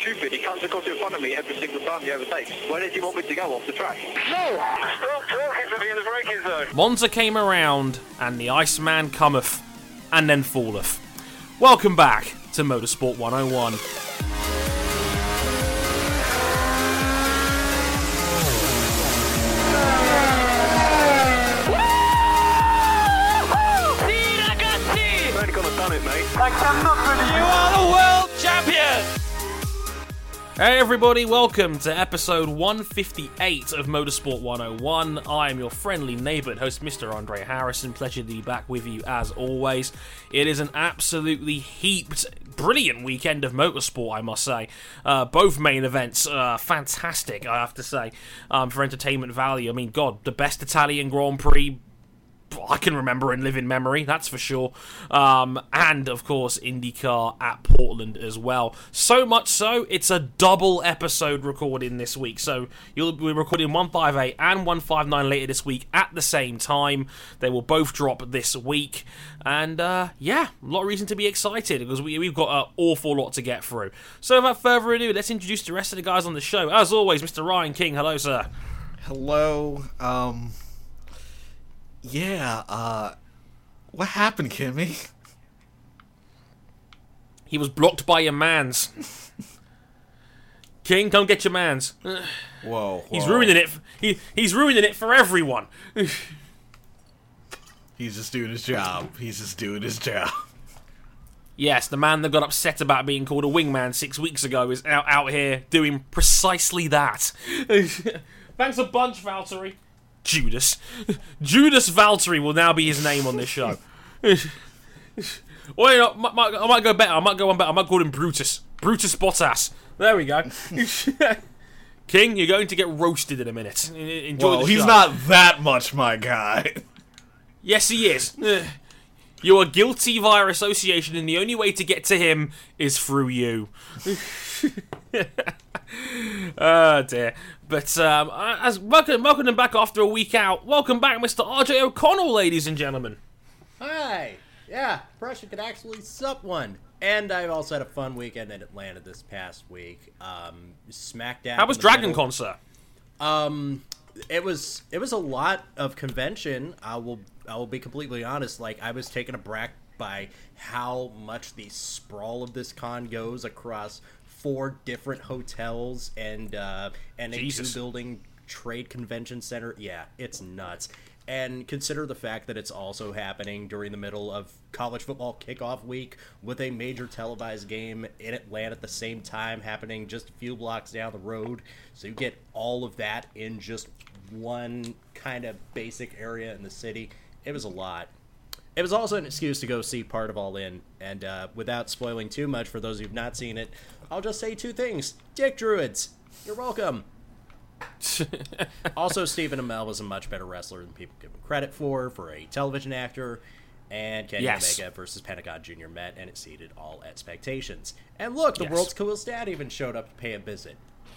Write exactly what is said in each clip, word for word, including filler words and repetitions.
stupid. He comes across in front of me every single time he overtakes. Where does he want me to go off the track? No! Stop talking to me in the braking zone! Monza came around, and the Iceman cometh, and then falleth. Welcome back to Motorsport one oh one. I cannot believe you are the world champion! Hey everybody, welcome to episode one fifty-eight of Motorsport one oh one. I am your friendly neighbourhood host, Mister Andre Harrison. Pleasure to be back with you as always. It is an absolutely heaped, brilliant weekend of motorsport, I must say. Uh, both main events, uh, fantastic, I have to say, um, for entertainment value. I mean, God, the best Italian Grand Prix I can remember in living memory, that's for sure. Um, and, of course, IndyCar at Portland as well. So much so, it's a double episode recording this week. So you'll be recording one fifty-eight and one fifty-nine later this week at the same time. They will both drop this week. And, uh, yeah, a lot of reason to be excited because we, we've got an awful lot to get through. So without further ado, let's introduce the rest of the guys on the show. As always, Mister Ryan King. Hello, sir. Hello. Um... Yeah, uh, what happened, Kimmy? He was blocked by your mans. King, come get your mans. Whoa, whoa. He's ruining it. For, he he's ruining it for everyone. He's just doing his job. He's just doing his job. Yes, the man that got upset about being called a wingman six weeks ago is out out here doing precisely that. Thanks a bunch, Valtteri. Judas. Judas Valtteri will now be his name on this show. Or, you know, I, might, I might go better. I might go one better. I might call him Brutus. Brutus Bottas. There we go. King, you're going to get roasted in a minute. Enjoy Whoa, the show. He's not that much my guy. Yes, he is. You are guilty via association, and the only way to get to him is through you. Oh dear. But um, as welcome, welcome them back after a week out. Welcome back, Mister R J O'Connell, ladies and gentlemen. Hi. Yeah, Prussia could actually sup one. And I also had a fun weekend in Atlanta this past week. Um, SmackDown. How was Dragon Con, sir? Um, it was it was a lot of convention. I will I will be completely honest. Like, I was taken aback by how much the sprawl of this con goes across four different hotels and uh, and a Jesus. two-building trade convention center. Yeah, it's nuts. And consider the fact that it's also happening during the middle of college football kickoff week with a major televised game in Atlanta at the same time happening just a few blocks down the road. So you get all of that in just one kind of basic area in the city. It was a lot. It was also an excuse to go see part of All In. And uh, without spoiling too much for those who've not seen it, I'll just say two things. Dick Druids, you're welcome. Also, Stephen Amell was a much better wrestler than people give him credit for, for a television actor. And Kenny Yes. Omega versus Pentagon Junior met, and it exceeded all expectations. And look, the Yes. world's coolest dad even showed up to pay a visit.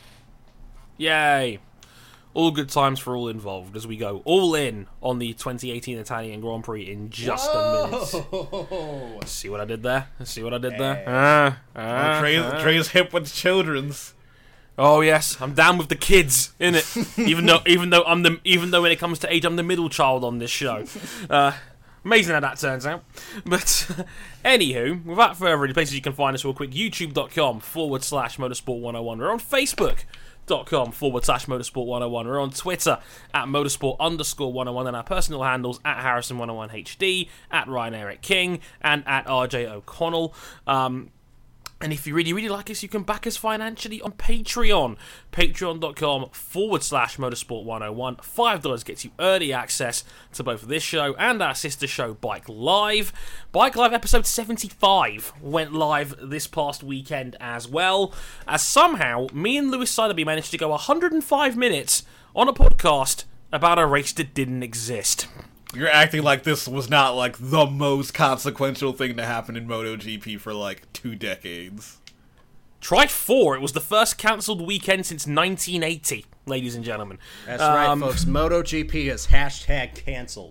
Yay. All good times for all involved as we go all in on the twenty eighteen Italian Grand Prix in just Whoa! a minute. See what I did there? See what I did Hey. there? Ah, ah, Trey's, ah. Trey's hip with children's. Oh yes, I'm down with the kids, innit? even though, even though I'm the, even though when it comes to age, I'm the middle child on this show. Uh, amazing how that turns out. But anywho, without further ado, places you can find us real quick: YouTube.com forward slash Motorsport one oh one. We're on Facebook. Dot com forward slash Motorsport one oh one. We're on Twitter at Motorsport underscore one oh one, and our personal handles at Harrison one oh one H D, at Ryan Eric King, and at R J O'Connell. Um, And if you really, really like us, you can back us financially on Patreon. Patreon.com forward slash Motorsport one oh one. five dollars gets you early access to both this show and our sister show, Bike Live. Bike Live episode seventy-five went live this past weekend as well, as somehow me and Lewis Sotheby managed to go one hundred five minutes on a podcast about a race that didn't exist. You're acting like this was not, like, the most consequential thing to happen in MotoGP for, like, two decades. Try four. It was the first cancelled weekend since nineteen eighty, ladies and gentlemen. That's Um, right, folks. MotoGP is hashtag cancelled.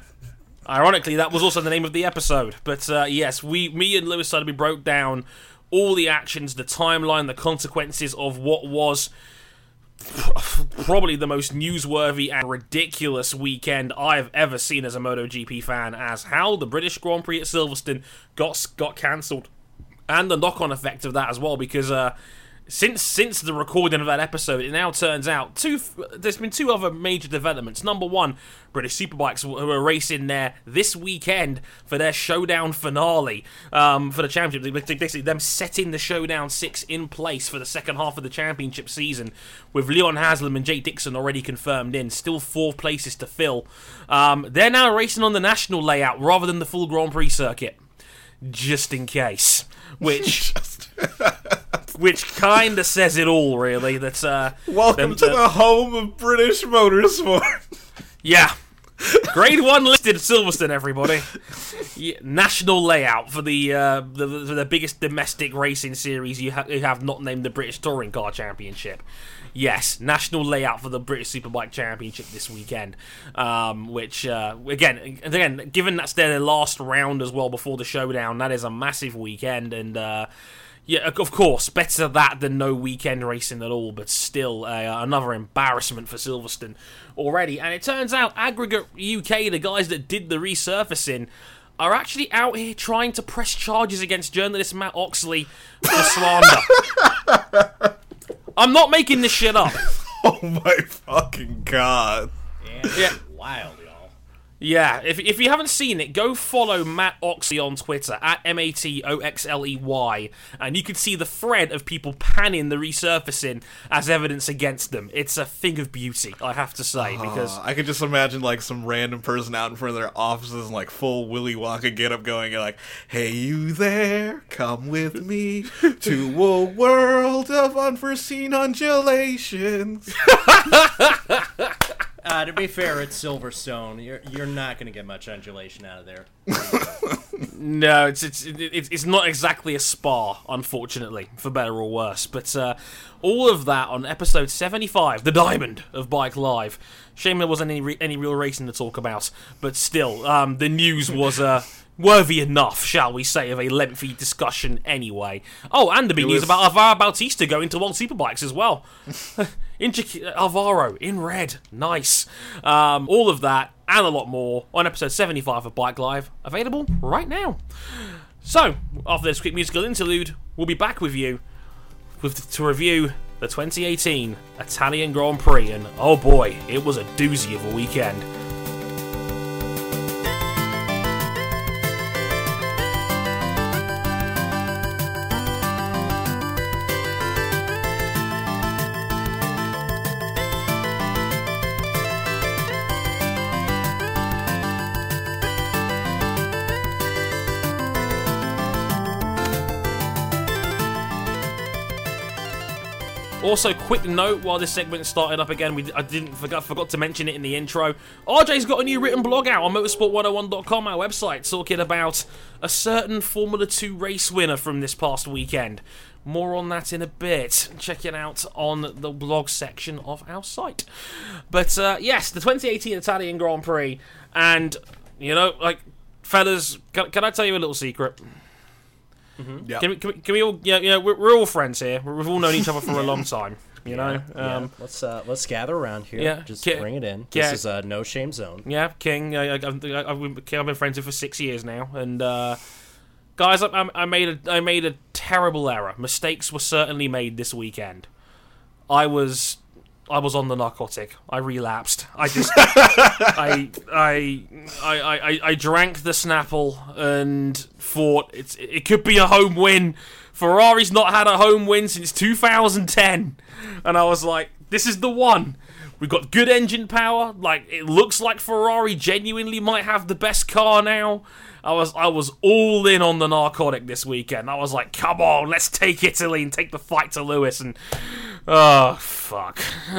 Ironically, that was also the name of the episode. But uh, yes, we, me and Lewis Sotheby broke down all the actions, the timeline, the consequences of what was probably the most newsworthy and ridiculous weekend I've ever seen as a MotoGP fan, as how the British Grand Prix at Silverstone got got cancelled, and the knock-on effect of that as well, because uh, since since the recording of that episode, it now turns out two there's been two other major developments. Number one, British Superbikes who are racing there this weekend for their showdown finale um, for the championship. Basically, them setting the showdown six in place for the second half of the championship season, with Leon Haslam and Jake Dixon already confirmed in. Still four places to fill. Um, they're now racing on the national layout rather than the full Grand Prix circuit, just in case. Which. Which kind of says it all, really. That's uh, welcome them, to uh, the home of British motorsport. Yeah, Grade One listed Silverstone, everybody. Yeah, national layout for the, uh, the for the biggest domestic racing series you, ha- you have not named the British Touring Car Championship. Yes, national layout for the British Superbike Championship this weekend. Um, which uh, again, again, given that's their last round as well before the showdown, that is a massive weekend. And uh, yeah, of course, better that than no weekend racing at all, but still uh, another embarrassment for Silverstone already. And it turns out Aggregate U K, the guys that did the resurfacing, are actually out here trying to press charges against journalist Matt Oxley for slander. I'm not making this shit up. Oh my fucking god. Yeah, yeah. Wild, y'all. Yeah, if if you haven't seen it, go follow Matt Oxley on Twitter, at M A T O X L E Y, and you can see the thread of people panning the resurfacing as evidence against them. It's a thing of beauty, I have to say, because... Uh, I could just imagine, like, some random person out in front of their offices in, like, full Willy Wonka get-up going, and like, hey, you there, come with me to a world of unforeseen undulations. Uh, to be fair, it's Silverstone. You're you're not going to get much undulation out of there. No, it's it's it's it's not exactly a spa, unfortunately, for better or worse. But uh, all of that on episode seventy-five, the Diamond of Bike Live. Shame there wasn't any re- any real racing to talk about, but still, um, the news was uh, worthy enough, shall we say, of a lengthy discussion anyway. Oh, and the big news was... about Alvaro Bautista going to World Superbikes as well. in Chiqui- Alvaro in red, nice. Um, all of that and a lot more on episode seventy-five of Bike Live, available right now. So, after this quick musical interlude, we'll be back with you with to review the twenty eighteen Italian Grand Prix, and oh boy, it was a doozy of a weekend. Also, quick note while this segment started up again, we I didn't forgot forgot to mention it in the intro. R J's got a new written blog out on motorsport one oh one dot com, our website, talking about a certain Formula two race winner from this past weekend. More on that in a bit. Check it out on the blog section of our site. But uh, yes, the twenty eighteen Italian Grand Prix, and you know, like, fellas, can, can I tell you a little secret? Mm-hmm. Yep. Can we, can we, can we all, yeah, you know, we're, we're all friends here. We've all known each other for a long time, you know. Yeah, um, yeah. Let's uh, let's gather around here. Yeah, just Ki- bring it in. yeah. This is a no shame zone. Yeah, King. I, I, I've, I've, been, I've been friends with for six years now, and uh, guys, I, I made a I made a terrible error. Mistakes were certainly made this weekend. I was. I was on the narcotic. I relapsed. I just, I, I, I, I, I drank the Snapple and thought it's, it could be a home win. Ferrari's not had a home win since two thousand ten, and I was like, this is the one. We've got good engine power. Like, it looks like Ferrari genuinely might have the best car now. I was I was all in on the narcotic this weekend. I was like, come on, let's take Italy and take the fight to Lewis. And oh fuck,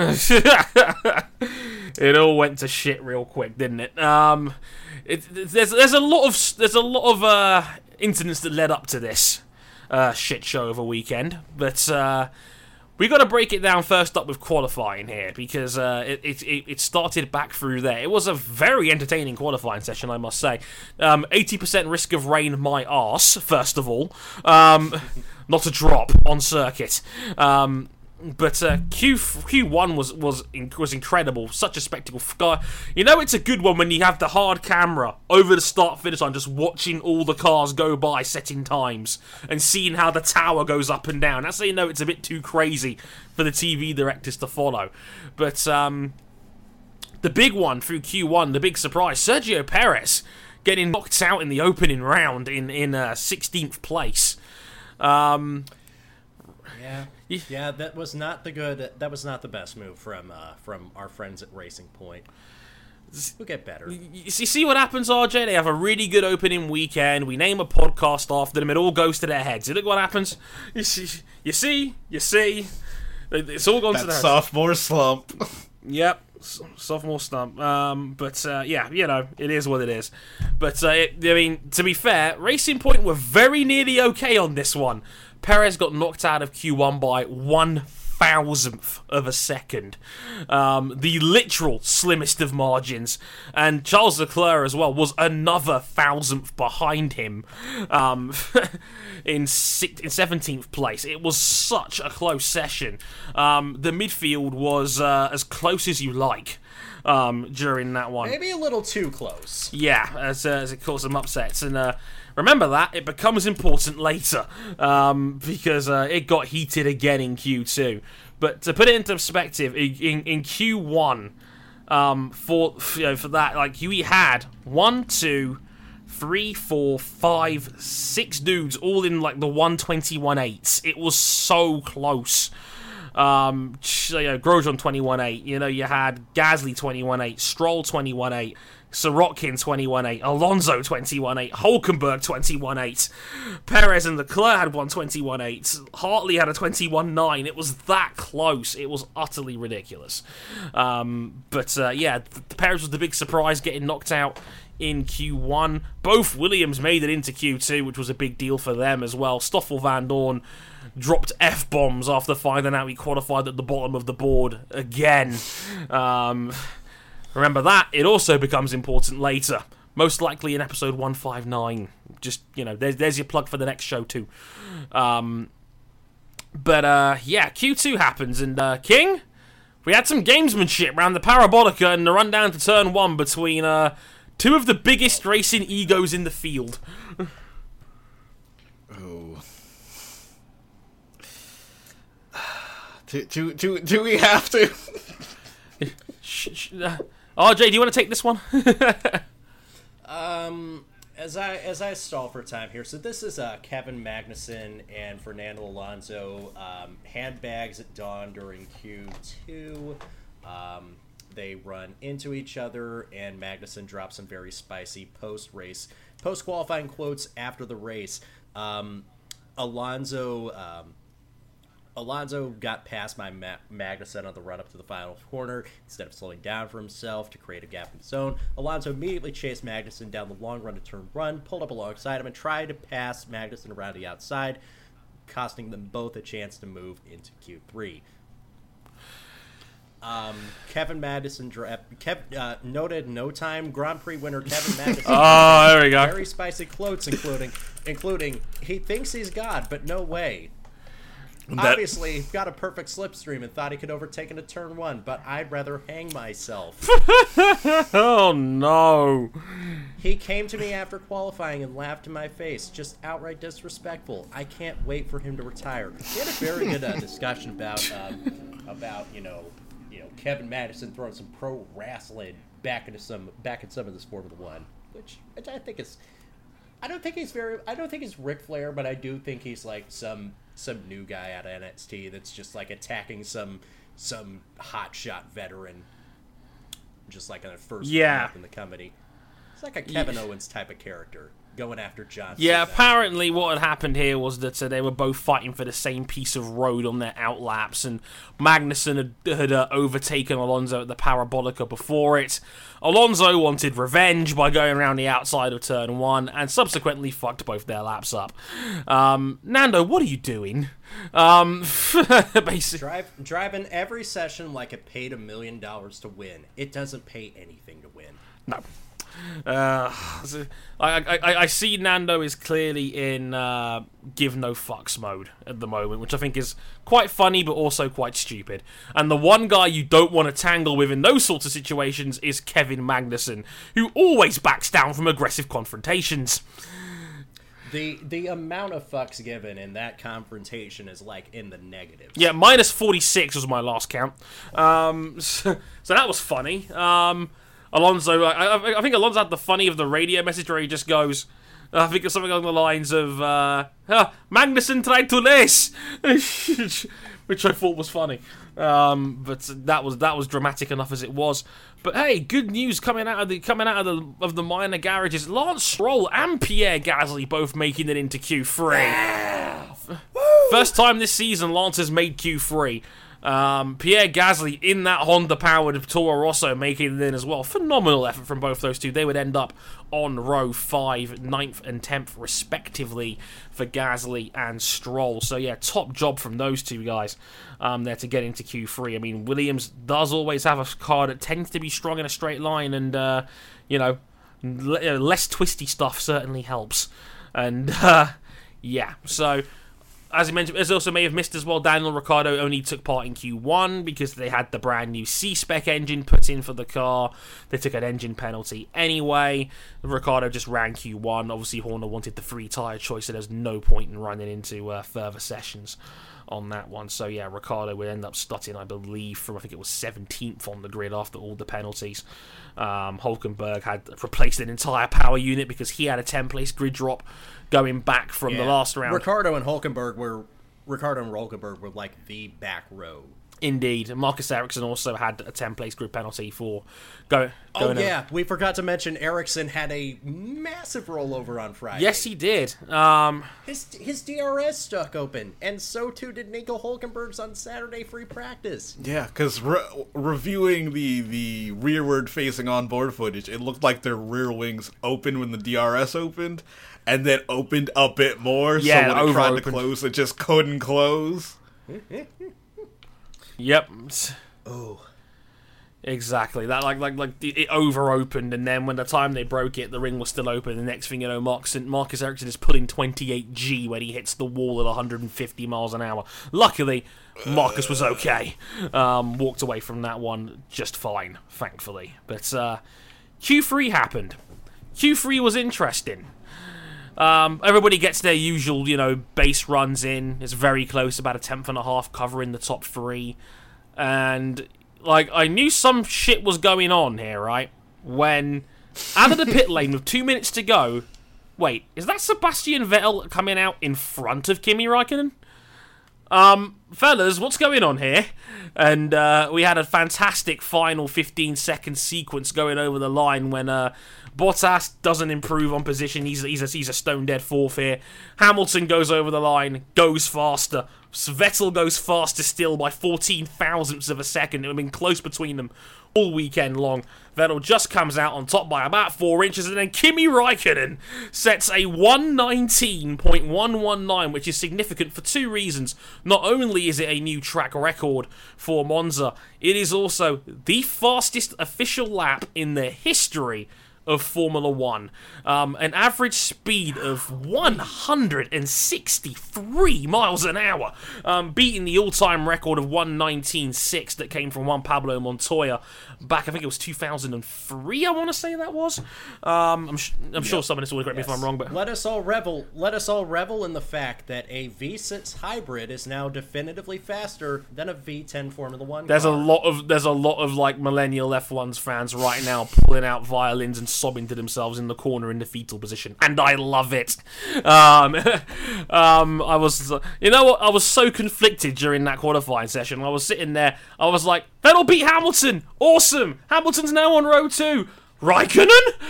it all went to shit real quick, didn't it? Um, it, there's there's a lot of there's a lot of uh, incidents that led up to this uh, shit show of a weekend, but. Uh, We got to break it down first up with qualifying here, because uh, it, it it started back through there. It was a very entertaining qualifying session, I must say. Um, eighty percent risk of rain, my arse, first of all. Um, not a drop on circuit. Um, But uh, Q Q one was was was incredible, such a spectacle. You know, it's a good one when you have the hard camera over the start finish line, just watching all the cars go by, setting times, and seeing how the tower goes up and down. That's how you know it's a bit too crazy for the T V directors to follow. But um, the big one through Q one, the big surprise, Sergio Perez getting knocked out in the opening round in in uh, sixteenth place. Um, Yeah, yeah, that was not the good. That was not the best move from uh, from our friends at Racing Point. We'll get better. You see what happens, R J? They have a really good opening weekend. We name a podcast after them. It all goes to their heads. You look what happens. You see, you see, you see. It's all gone that to their heads. Sophomore slump. Yep, sophomore slump. Um, but uh, yeah, you know, it is what it is. But uh, it, I mean, to be fair, Racing Point were very nearly okay on this one. Perez got knocked out of Q one by one thousandth of a second. Um, the literal slimmest of margins. And Charles Leclerc as well was another thousandth behind him um, in, sixth, in seventeenth place. It was such a close session. Um, the midfield was uh, as close as you like. Um, during that one. Maybe a little too close. Yeah, as, uh, as it caused some upsets. And uh, remember that, it becomes important later, um, because uh, it got heated again in Q two. But to put it into perspective, in, in, in Q one, um, for, you know, for that, like, we had one, two, three, four, five, six dudes all in, like, the one twenty-one eights. It was so close. Um, you know, Grosjean twenty-one eight, you know, you had Gasly twenty-one eight, Stroll twenty-one eight, Sorokin twenty-one eight, Alonso twenty-one eight, Hulkenberg twenty-one eight, Perez and Leclerc had one twenty-one eight, Hartley had a twenty-one nine. It was that close. It was utterly ridiculous. Um, but uh, yeah, the Perez was the big surprise, getting knocked out in Q one. Both Williams made it into Q two, which was a big deal for them as well. Stoffel Van Dorn dropped F-bombs after finding out he qualified at the bottom of the board again. Um, remember that. It also becomes important later. Most likely in episode one fifty-nine. Just, you know, there's, there's your plug for the next show too. Um, but, uh, yeah, Q two happens, and, uh, King, we had some gamesmanship around the Parabolica and the run down to turn one between, uh, two of the biggest racing egos in the field. Oh. Do, do, do, do we have to? sh- sh- uh, R J, do you want to take this one? um, as I as I stall for time here, so this is uh, Kevin Magnussen and Fernando Alonso, um, handbags at dawn during Q two. Um, they run into each other, and Magnussen drops some very spicy post-race, post-qualifying quotes after the race. Um, Alonso... Um, Alonso got past my Ma- Magnussen on the run up to the final corner. Instead of slowing down for himself to create a gap in his own, Alonso immediately chased Magnussen down the long run to turn one, pulled up alongside him, and tried to pass Magnussen around the outside, costing them both a chance to move into Q three. Um, Kevin Magnussen, Kev, uh, noted no-time Grand Prix winner Kevin Magnussen. Oh, there we go. Very spicy quotes, including, including, he thinks he's God, but no way. That... Obviously, got a perfect slipstream and thought he could overtake into turn one, but I'd rather hang myself. Oh, no. He came to me after qualifying and laughed in my face. Just outright disrespectful. I can't wait for him to retire. We had a very good uh, discussion about, um, about you know, you know, Kevin Magnussen throwing some pro wrestling back into some back in some of this Formula One, which, which I think is... I don't think he's very... I don't think he's Ric Flair, but I do think he's like some... some new guy out of N X T that's just like attacking some some hotshot veteran, just like on a first yeah. up in the company. It's like a Kevin yeah. Owens type of character going after John Cena. Yeah, apparently what had happened here was that uh, they were both fighting for the same piece of road on their outlaps, and Magnussen had, had uh, overtaken Alonso at the Parabolica before it. Alonso wanted revenge by going around the outside of turn one, and subsequently fucked both their laps up. Um, Nando, what are you doing? Um, basically. Drive, driving every session like it paid a million dollars to win. It doesn't pay anything to win. No. Uh, I, I, I see Nando is clearly in uh, give no fucks mode at the moment, which I think is quite funny but also quite stupid. And the one guy you don't want to tangle with in those sorts of situations is Kevin Magnussen, who always backs down from aggressive confrontations. The the amount of fucks given in that confrontation is like in the negatives. Yeah, minus forty-six was my last count. Um, so, so that was funny. Um, Alonso, I, I, I think Alonso had the funny of the radio message where he just goes, I think it's something along the lines of, uh, ah, Magnussen tried to lace, which I thought was funny. Um, but that was that was dramatic enough as it was. But hey, good news coming out of the coming out of the of the minor garages. Lance Stroll and Pierre Gasly both making it into Q three. Yeah. First time this season Lance has made Q three. Um, Pierre Gasly in that Honda-powered Toro Rosso making it in as well. Phenomenal effort from both those two. They would end up on row five, ninth and tenth respectively for Gasly and Stroll. So yeah, top job from those two guys um, there to get into Q three. I mean, Williams does always have a car that tends to be strong in a straight line, and uh, you know, l- less twisty stuff certainly helps. And uh, yeah, so... As I mentioned, as also may have missed as well, Daniel Ricciardo only took part in Q one because they had the brand new C-Spec engine put in for the car. They took an engine penalty anyway. Ricciardo just ran Q one. Obviously, Horner wanted the free tyre choice, so there's no point in running into uh, further sessions on that one. So yeah, Ricciardo would end up starting, I believe, from I think it was seventeenth on the grid after all the penalties. Um, Hulkenberg had replaced an entire power unit because he had a ten-place grid drop going back from yeah. the last round. Ricciardo and Hulkenberg were Ricciardo and Hulkenberg were like the back row. Indeed. Marcus Ericsson also had a ten-place grid penalty for go, going... Oh, yeah. Over. We forgot to mention Ericsson had a massive rollover on Friday. Yes, he did. Um, his his D R S stuck open, and so too did Nico Hulkenberg's on Saturday free practice. Yeah, because re- reviewing the, the rearward-facing onboard footage, it looked like their rear wings opened when the D R S opened, and then opened a bit more, yeah, so when it tried to close, it just couldn't close. Yep. Oh. Exactly. That like like like it over opened, and then when the time they broke it, the ring was still open. The next thing you know, Marcus Marcus Ericsson is pulling twenty-eight G when he hits the wall at one hundred fifty miles an hour. Luckily, Marcus was okay. Um, walked away from that one just fine, thankfully. But uh, Q three happened. Q three was interesting. Um, everybody gets their usual, you know, base runs in. It's very close, about a tenth and a half covering the top three. And, like, I knew some shit was going on here, right? When, out of the pit lane with two minutes to go, wait, is that Sebastian Vettel coming out in front of Kimi Räikkönen? Um, fellas, what's going on here? And uh, we had a fantastic final fifteen second sequence going over the line when uh, Bottas doesn't improve on position. He's, he's, a, he's a stone dead fourth here. Hamilton goes over the line, goes faster. Vettel goes faster still by fourteen thousandths of a second. It would have been close between them all weekend long. Vettel just comes out on top by about four inches, and then Kimi Räikkönen sets a one nineteen point one one nine, which is significant for two reasons. Not only is it a new track record for Monza, it is also the fastest official lap in the history of Formula One. Um, an average speed of one hundred sixty-three miles an hour, um, beating the all-time record of one nineteen point six that came from Juan Pablo Montoya back, I think it was two thousand three, I want to say that was. Um, I'm, sh- I'm sure someone is will correct yes. me if I'm wrong, but let us all revel. Let us all revel in the fact that a V six hybrid is now definitively faster than a V ten Formula One. There's car. a lot of there's a lot of like millennial F one's fans right now pulling out violins and sobbing to themselves in the corner in the fetal position, and I love it. Um, um, I was, you know what? I was so conflicted during that qualifying session. I was sitting there. I was like, Vettel beat Hamilton. Awesome. Hamilton's now on row two. Raikkonen?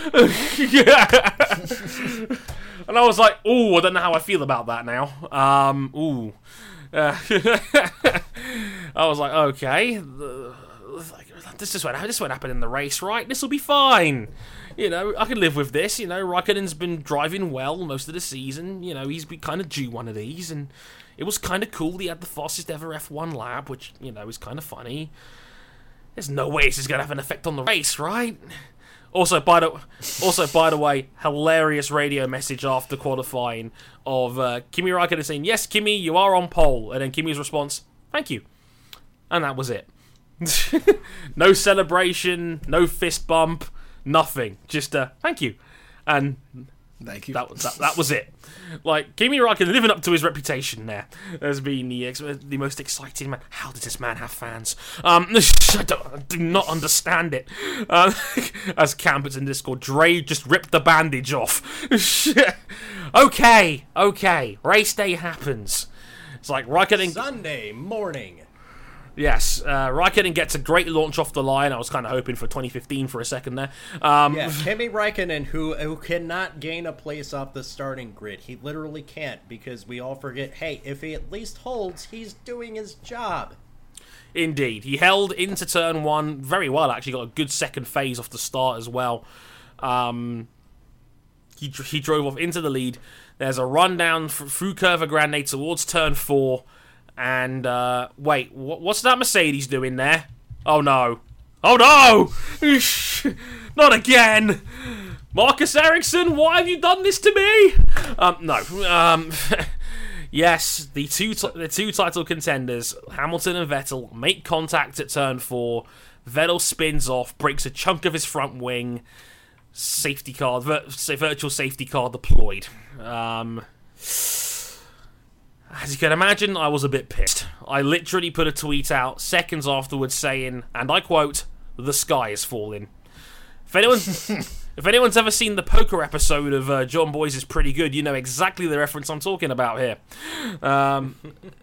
Yeah. And I was like, ooh, I don't know how I feel about that now. Um, ooh. Uh, I was like, okay. This is what this won't happen in the race, right? This will be fine. You know, I can live with this. You know, Raikkonen's been driving well most of the season. You know, he's been kind of due one of these, and it was kind of cool. He had the fastest ever F one lap, which, you know, is kind of funny. There's no way this is going to have an effect on the race, right? Also, by the also by the way, hilarious radio message after qualifying of uh, Kimi Raikkonen saying, "Yes, Kimi, you are on pole," and then Kimi's response, "Thank you," and that was it. No celebration, no fist bump, nothing. Just uh, thank you, and Thank you. that was that, that was it. Like Kimi Raikkonen living up to his reputation there as being the ex- the most exciting man. How does this man have fans? Um, I, don't, I do not understand it. Uh, as Campers in Discord, Dre just ripped the bandage off. okay, okay, race day happens. It's like Raikkonen. Sunday morning. Yes, uh, Raikkonen gets a great launch off the line. I was kind of hoping for twenty fifteen for a second there. Um, Yeah, Kimi Raikkonen, who who cannot gain a place off the starting grid. He literally can't, because we all forget, hey, if he at least holds, he's doing his job. Indeed. He held into turn one very well, actually. Got a good second phase off the start as well. Um, he, he drove off into the lead. There's a run down through Curva Grande towards turn four. And, uh, wait, wh- what's that Mercedes doing there? Oh, no. Oh, no! Not again! Marcus Ericsson, why have you done this to me? Um, no. Um, yes, the two t- the two title contenders, Hamilton and Vettel, make contact at turn four. Vettel spins off, breaks a chunk of his front wing. Safety car, vir- virtual safety car deployed. Um... As you can imagine, I was a bit pissed. I literally put a tweet out seconds afterwards saying, and I quote, "The sky is falling." If anyone's, if anyone's ever seen the poker episode of uh, John Boy's Is Pretty Good, you know exactly the reference I'm talking about here. Um,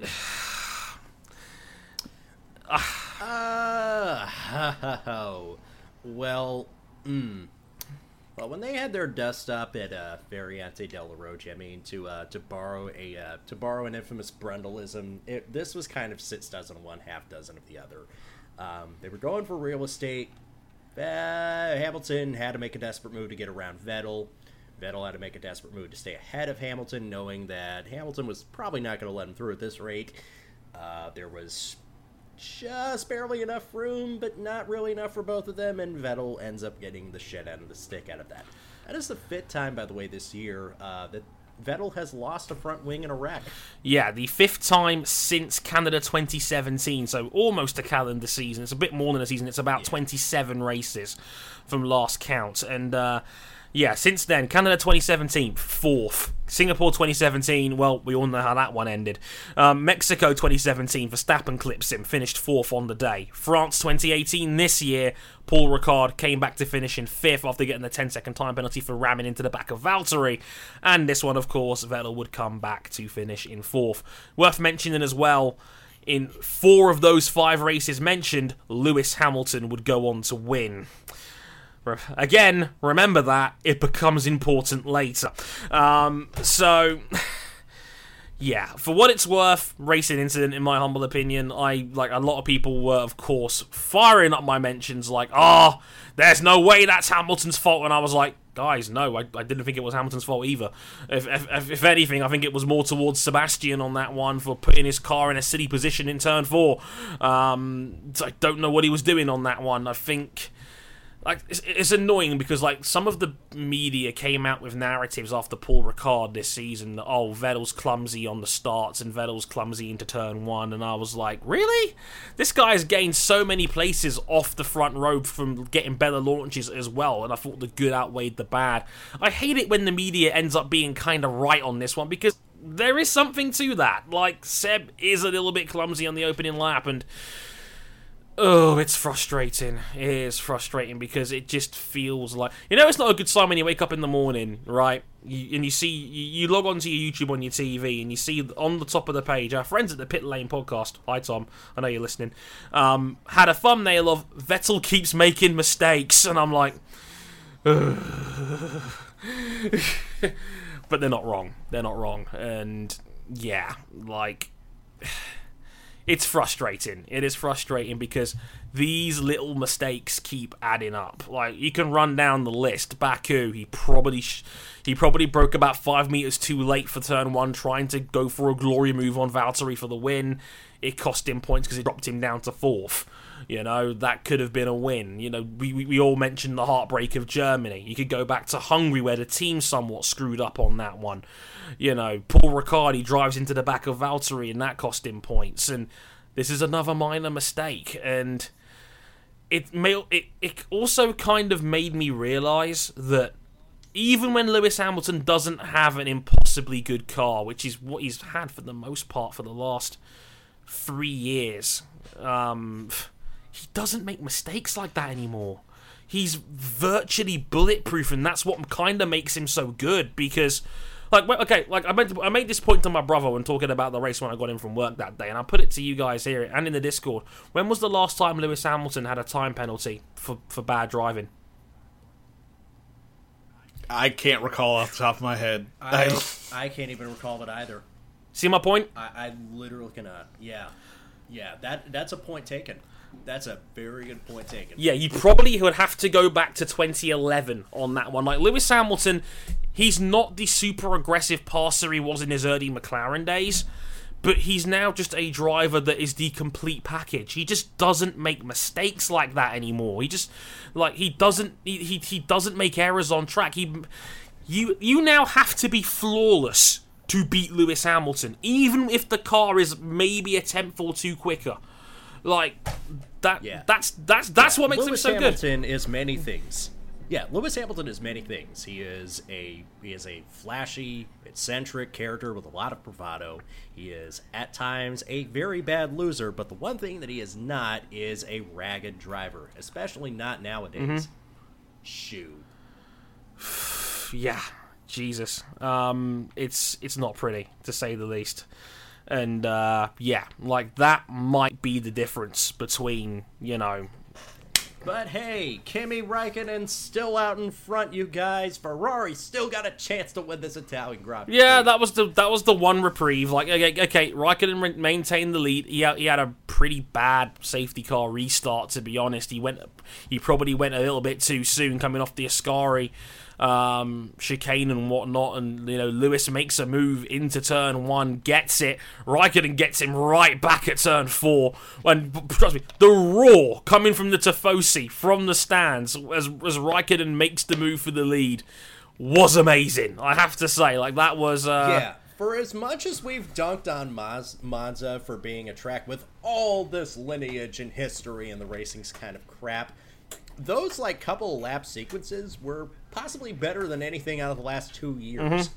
Uh, oh, well, mm. Well, when they had their dust up at uh, Variante della Roche, I mean, to uh, to borrow a uh, to borrow an infamous Brundleism, it, this was kind of six dozen one, half dozen of the other. Um, they were going for real estate. Uh, Hamilton had to make a desperate move to get around Vettel. Vettel had to make a desperate move to stay ahead of Hamilton, knowing that Hamilton was probably not going to let him through at this rate. Uh, there was just barely enough room, but not really enough for both of them, and Vettel ends up getting the shit out of the stick out of that. That is the fifth time, by the way, this year uh, that Vettel has lost a front wing in a wreck. Yeah, the fifth time since Canada twenty seventeen, so almost a calendar season. It's a bit more than a season. It's about yeah. twenty-seven races from last count, and uh, yeah, since then, Canada twenty seventeen, fourth. Singapore twenty seventeen, well, we all know how that one ended. Um, Mexico twenty seventeen, Verstappen clips him, finished fourth on the day. France twenty eighteen, this year, Paul Ricard came back to finish in fifth after getting the ten-second time penalty for ramming into the back of Valtteri. And this one, of course, Vettel would come back to finish in fourth. Worth mentioning as well, in four of those five races mentioned, Lewis Hamilton would go on to win. Again, remember that, it becomes important later. Um, so, yeah, for what it's worth, racing incident, in my humble opinion, I, like a lot of people were, of course, firing up my mentions like, oh, there's no way that's Hamilton's fault, and I was like, guys, no, I, I didn't think it was Hamilton's fault either. If, if, if anything, I think it was more towards Sebastian on that one for putting his car in a silly position in turn four. Um, I don't know what he was doing on that one. I think... Like, it's, it's annoying because, like, some of the media came out with narratives after Paul Ricard this season that, oh, Vettel's clumsy on the starts and Vettel's clumsy into turn one, and I was like, really? This guy has gained so many places off the front row from getting better launches as well, and I thought the good outweighed the bad. I hate it when the media ends up being kind of right on this one because there is something to that. Like, Seb is a little bit clumsy on the opening lap, and... oh, it's frustrating. It is frustrating because it just feels like... You know, it's not a good sign when you wake up in the morning, right? You, and you see... You, you log onto your YouTube on your T V and you see on the top of the page, our friends at the Pit Lane podcast, hi Tom, I know you're listening, um, had a thumbnail of Vettel keeps making mistakes, and I'm like... but they're not wrong. They're not wrong. And, yeah, like... it's frustrating. It is frustrating because these little mistakes keep adding up. Like, you can run down the list. Baku, he probably sh- he probably broke about five meters too late for turn one, trying to go for a glory move on Valtteri for the win. It cost him points because it dropped him down to fourth. You know, that could have been a win. You know, we, we, we all mentioned the heartbreak of Germany. You could go back to Hungary, where the team somewhat screwed up on that one. You know, Paul Riccardi drives into the back of Valtteri, and that cost him points. And this is another minor mistake. And it may, it, it also kind of made me realise that even when Lewis Hamilton doesn't have an impossibly good car, which is what he's had for the most part for the last three years, um, he doesn't make mistakes like that anymore. He's virtually bulletproof, and that's what kind of makes him so good. Because, like, okay, like I made, I made this point to my brother when talking about the race when I got in from work that day, and I put it to you guys here and in the Discord. When was the last time Lewis Hamilton had a time penalty for, for bad driving? I can't recall off the top of my head. I, I can't even recall it either. See my point? I, I literally cannot. Yeah. Yeah, that that's a point taken. That's a very good point taken. Yeah, you probably would have to go back to twenty eleven on that one. Like, Lewis Hamilton, he's not the super aggressive passer he was in his early McLaren days, but he's now just a driver that is the complete package. He just doesn't make mistakes like that anymore. He just, like, he doesn't, he he, he doesn't make errors on track. He, you you now have to be flawless to beat Lewis Hamilton, even if the car is maybe a tenth or two quicker. Like, that yeah. that's that's that's yeah. what makes Lewis him so Hamilton good. Hamilton is many things. Yeah, Lewis Hamilton is many things. He is a he is a flashy, eccentric character with a lot of bravado. He is at times a very bad loser, but the one thing that he is not is a ragged driver, especially not nowadays. Mm-hmm. Shoot. Yeah, Jesus. Um, it's it's not pretty, to say the least. And, uh, yeah, like, that might be the difference between, you know... But hey, Kimi Räikkönen still out in front, you guys. Ferrari still got a chance to win this Italian Grand Prix. Yeah, that was the that was the one reprieve. Like, okay, okay Räikkönen maintained the lead. He had, he had a pretty bad safety car restart, to be honest. He went, he probably went a little bit too soon coming off the Ascari um, chicane and whatnot, and, you know, Lewis makes a move into turn one, gets it. Räikkönen gets him right back at turn four. And trust me, the roar coming from the Tifosi from the stands as as Räikkönen makes the move for the lead was amazing. I have to say, like, that was uh, yeah. For as much as we've dunked on Maz- Monza for being a track with all this lineage and history and the racing's kind of crap, those, like, couple lap sequences were possibly better than anything out of the last two years. Mm-hmm.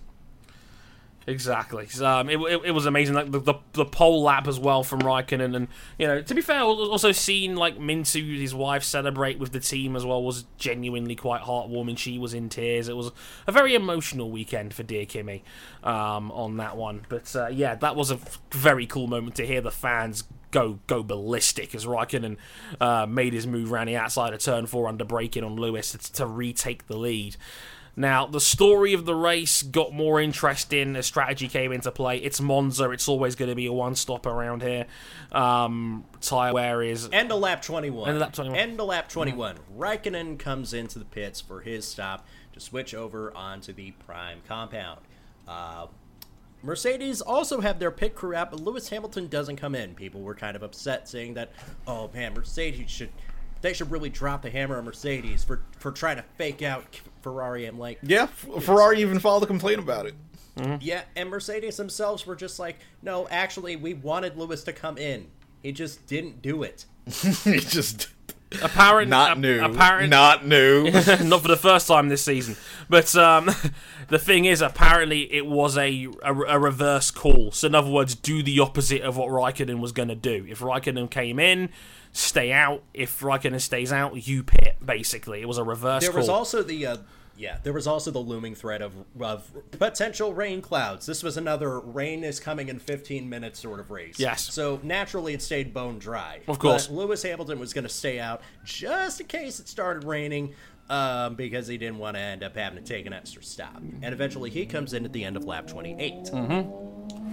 Exactly. Um, it, it, it was amazing. Like the, the the pole lap as well from Räikkönen, and, you know, to be fair, also seeing, like, Mintu, his wife, celebrate with the team as well was genuinely quite heartwarming. She was in tears. It was a very emotional weekend for dear Kimi um, on that one. But uh, yeah, that was a very cool moment to hear the fans go go ballistic as Räikkönen uh, made his move around the outside of turn four under braking on Lewis to, to retake the lead. Now, the story of the race got more interesting as strategy came into play. It's Monza. It's always going to be a one-stop around here. Um, tyre wear is... End of lap twenty-one. End of lap twenty-one. End of lap twenty-one. Mm-hmm. Räikkönen comes into the pits for his stop to switch over onto the prime compound. Uh, Mercedes also have their pit crew out, but Lewis Hamilton doesn't come in. People were kind of upset, saying that, oh, man, Mercedes should... They should really drop the hammer on Mercedes for, for trying to fake out Ferrari. I'm like... Yeah, F- Ferrari even filed a complaint about it. Mm-hmm. Yeah, and Mercedes themselves were just like, no, actually, we wanted Lewis to come in. He just didn't do it. He just... Apparent, not a, new. Apparent, not new. Not for the first time this season. But um, the thing is, apparently it was a, a, a reverse call. So in other words, do the opposite of what Räikkönen was going to do. If Räikkönen came in, stay out. If Räikkönen stays out, you pit, basically. It was a reverse there call. There was also the... Uh, Yeah, there was also the looming threat of, of potential rain clouds. This was another rain is coming in fifteen minutes sort of race. Yes. So naturally it stayed bone dry. Of course. But Lewis Hamilton was going to stay out just in case it started raining um, because he didn't want to end up having to take an extra stop. And eventually he comes in at the end of lap twenty-eight. Mm-hmm.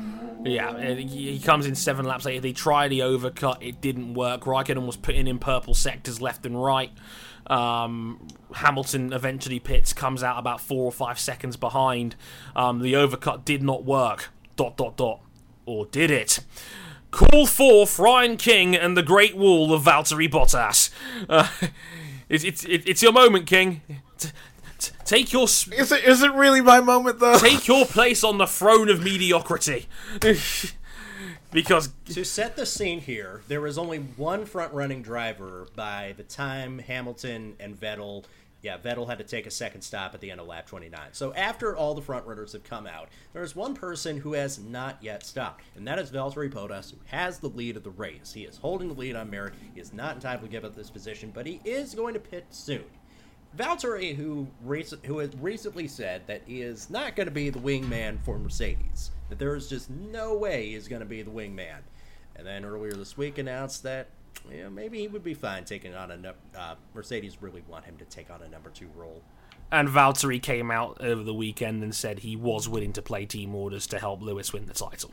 Yeah, he comes in seven laps later. They try the overcut. It didn't work. Raikkonen was putting in purple sectors left and right. Um, Hamilton eventually pits, comes out about four or five seconds behind. Um, the overcut did not work. Dot, dot, dot. Or did it? Call forth Ryan King and the Great Wall of Valtteri Bottas. Uh, it's, it's, it's your moment, King. T- t- take your... Sp- is it, is it really my moment, though? Take your place on the throne of mediocrity. Because... To set the scene here, there was only one front-running driver by the time Hamilton and Vettel... Yeah, Vettel had to take a second stop at the end of lap twenty-nine. So after all the front-runners have come out, there is one person who has not yet stopped, and that is Valtteri Bottas, who has the lead of the race. He is holding the lead on merit. He is not entitled to give up this position, but he is going to pit soon. Valtteri, who, rec- who has recently said that he is not going to be the wingman for Mercedes, that there is just no way he is going to be the wingman. And then earlier this week announced that yeah, maybe he would be fine taking on a no- uh, Mercedes really want him to take on a number two role. And Valtteri came out over the weekend and said he was willing to play team orders to help Lewis win the title.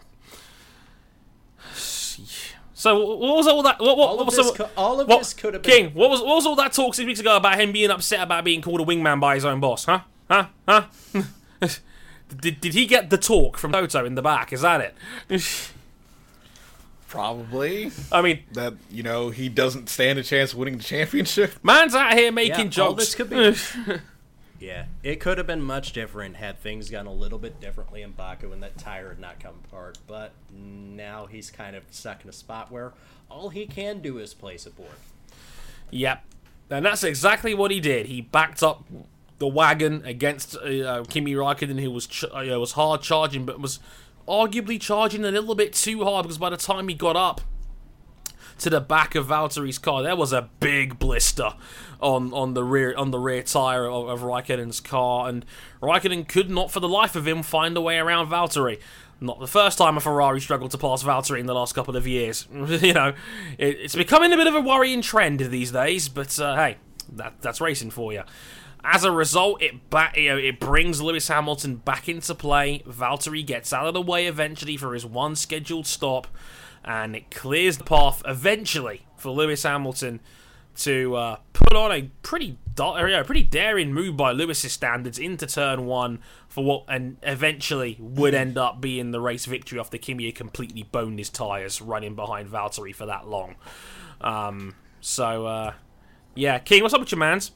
So what was all that? What, what, all of, what, this, so, co- all of what, this could have been... King, what was, what was all that talk six weeks ago about him being upset about being called a wingman by his own boss? Huh? Huh? Huh? did, did he get the talk from Toto in the back? Is that it? Probably. I mean... That, you know, he doesn't stand a chance of winning the championship. Man's out here making yeah, jokes. All this could be... Yeah, it could have been much different had things gone a little bit differently in Baku and that tire had not come apart. But now he's kind of stuck in a spot where all he can do is place aboard. Yep. And that's exactly what he did. He backed up the wagon against uh, Kimi Raikkonen, who was ch- uh, was hard charging, but was arguably charging a little bit too hard, because by the time he got up to the back of Valtteri's car, there was a big blister on, on the rear on the rear tire of, of Raikkonen's car, and Raikkonen could not for the life of him find a way around Valtteri. Not the first time a Ferrari struggled to pass Valtteri in the last couple of years. you know, it, it's becoming a bit of a worrying trend these days, but uh, hey, that that's racing for you. As a result, it ba- you know, it brings Lewis Hamilton back into play. Valtteri gets out of the way eventually for his one scheduled stop, and it clears the path eventually for Lewis Hamilton to uh, put on a pretty da- you know, pretty daring move by Lewis's standards into turn one for what and eventually would end up being the race victory after Kimi had completely boned his tyres running behind Valtteri for that long. Um, so, uh, yeah, King, what's up with your mans?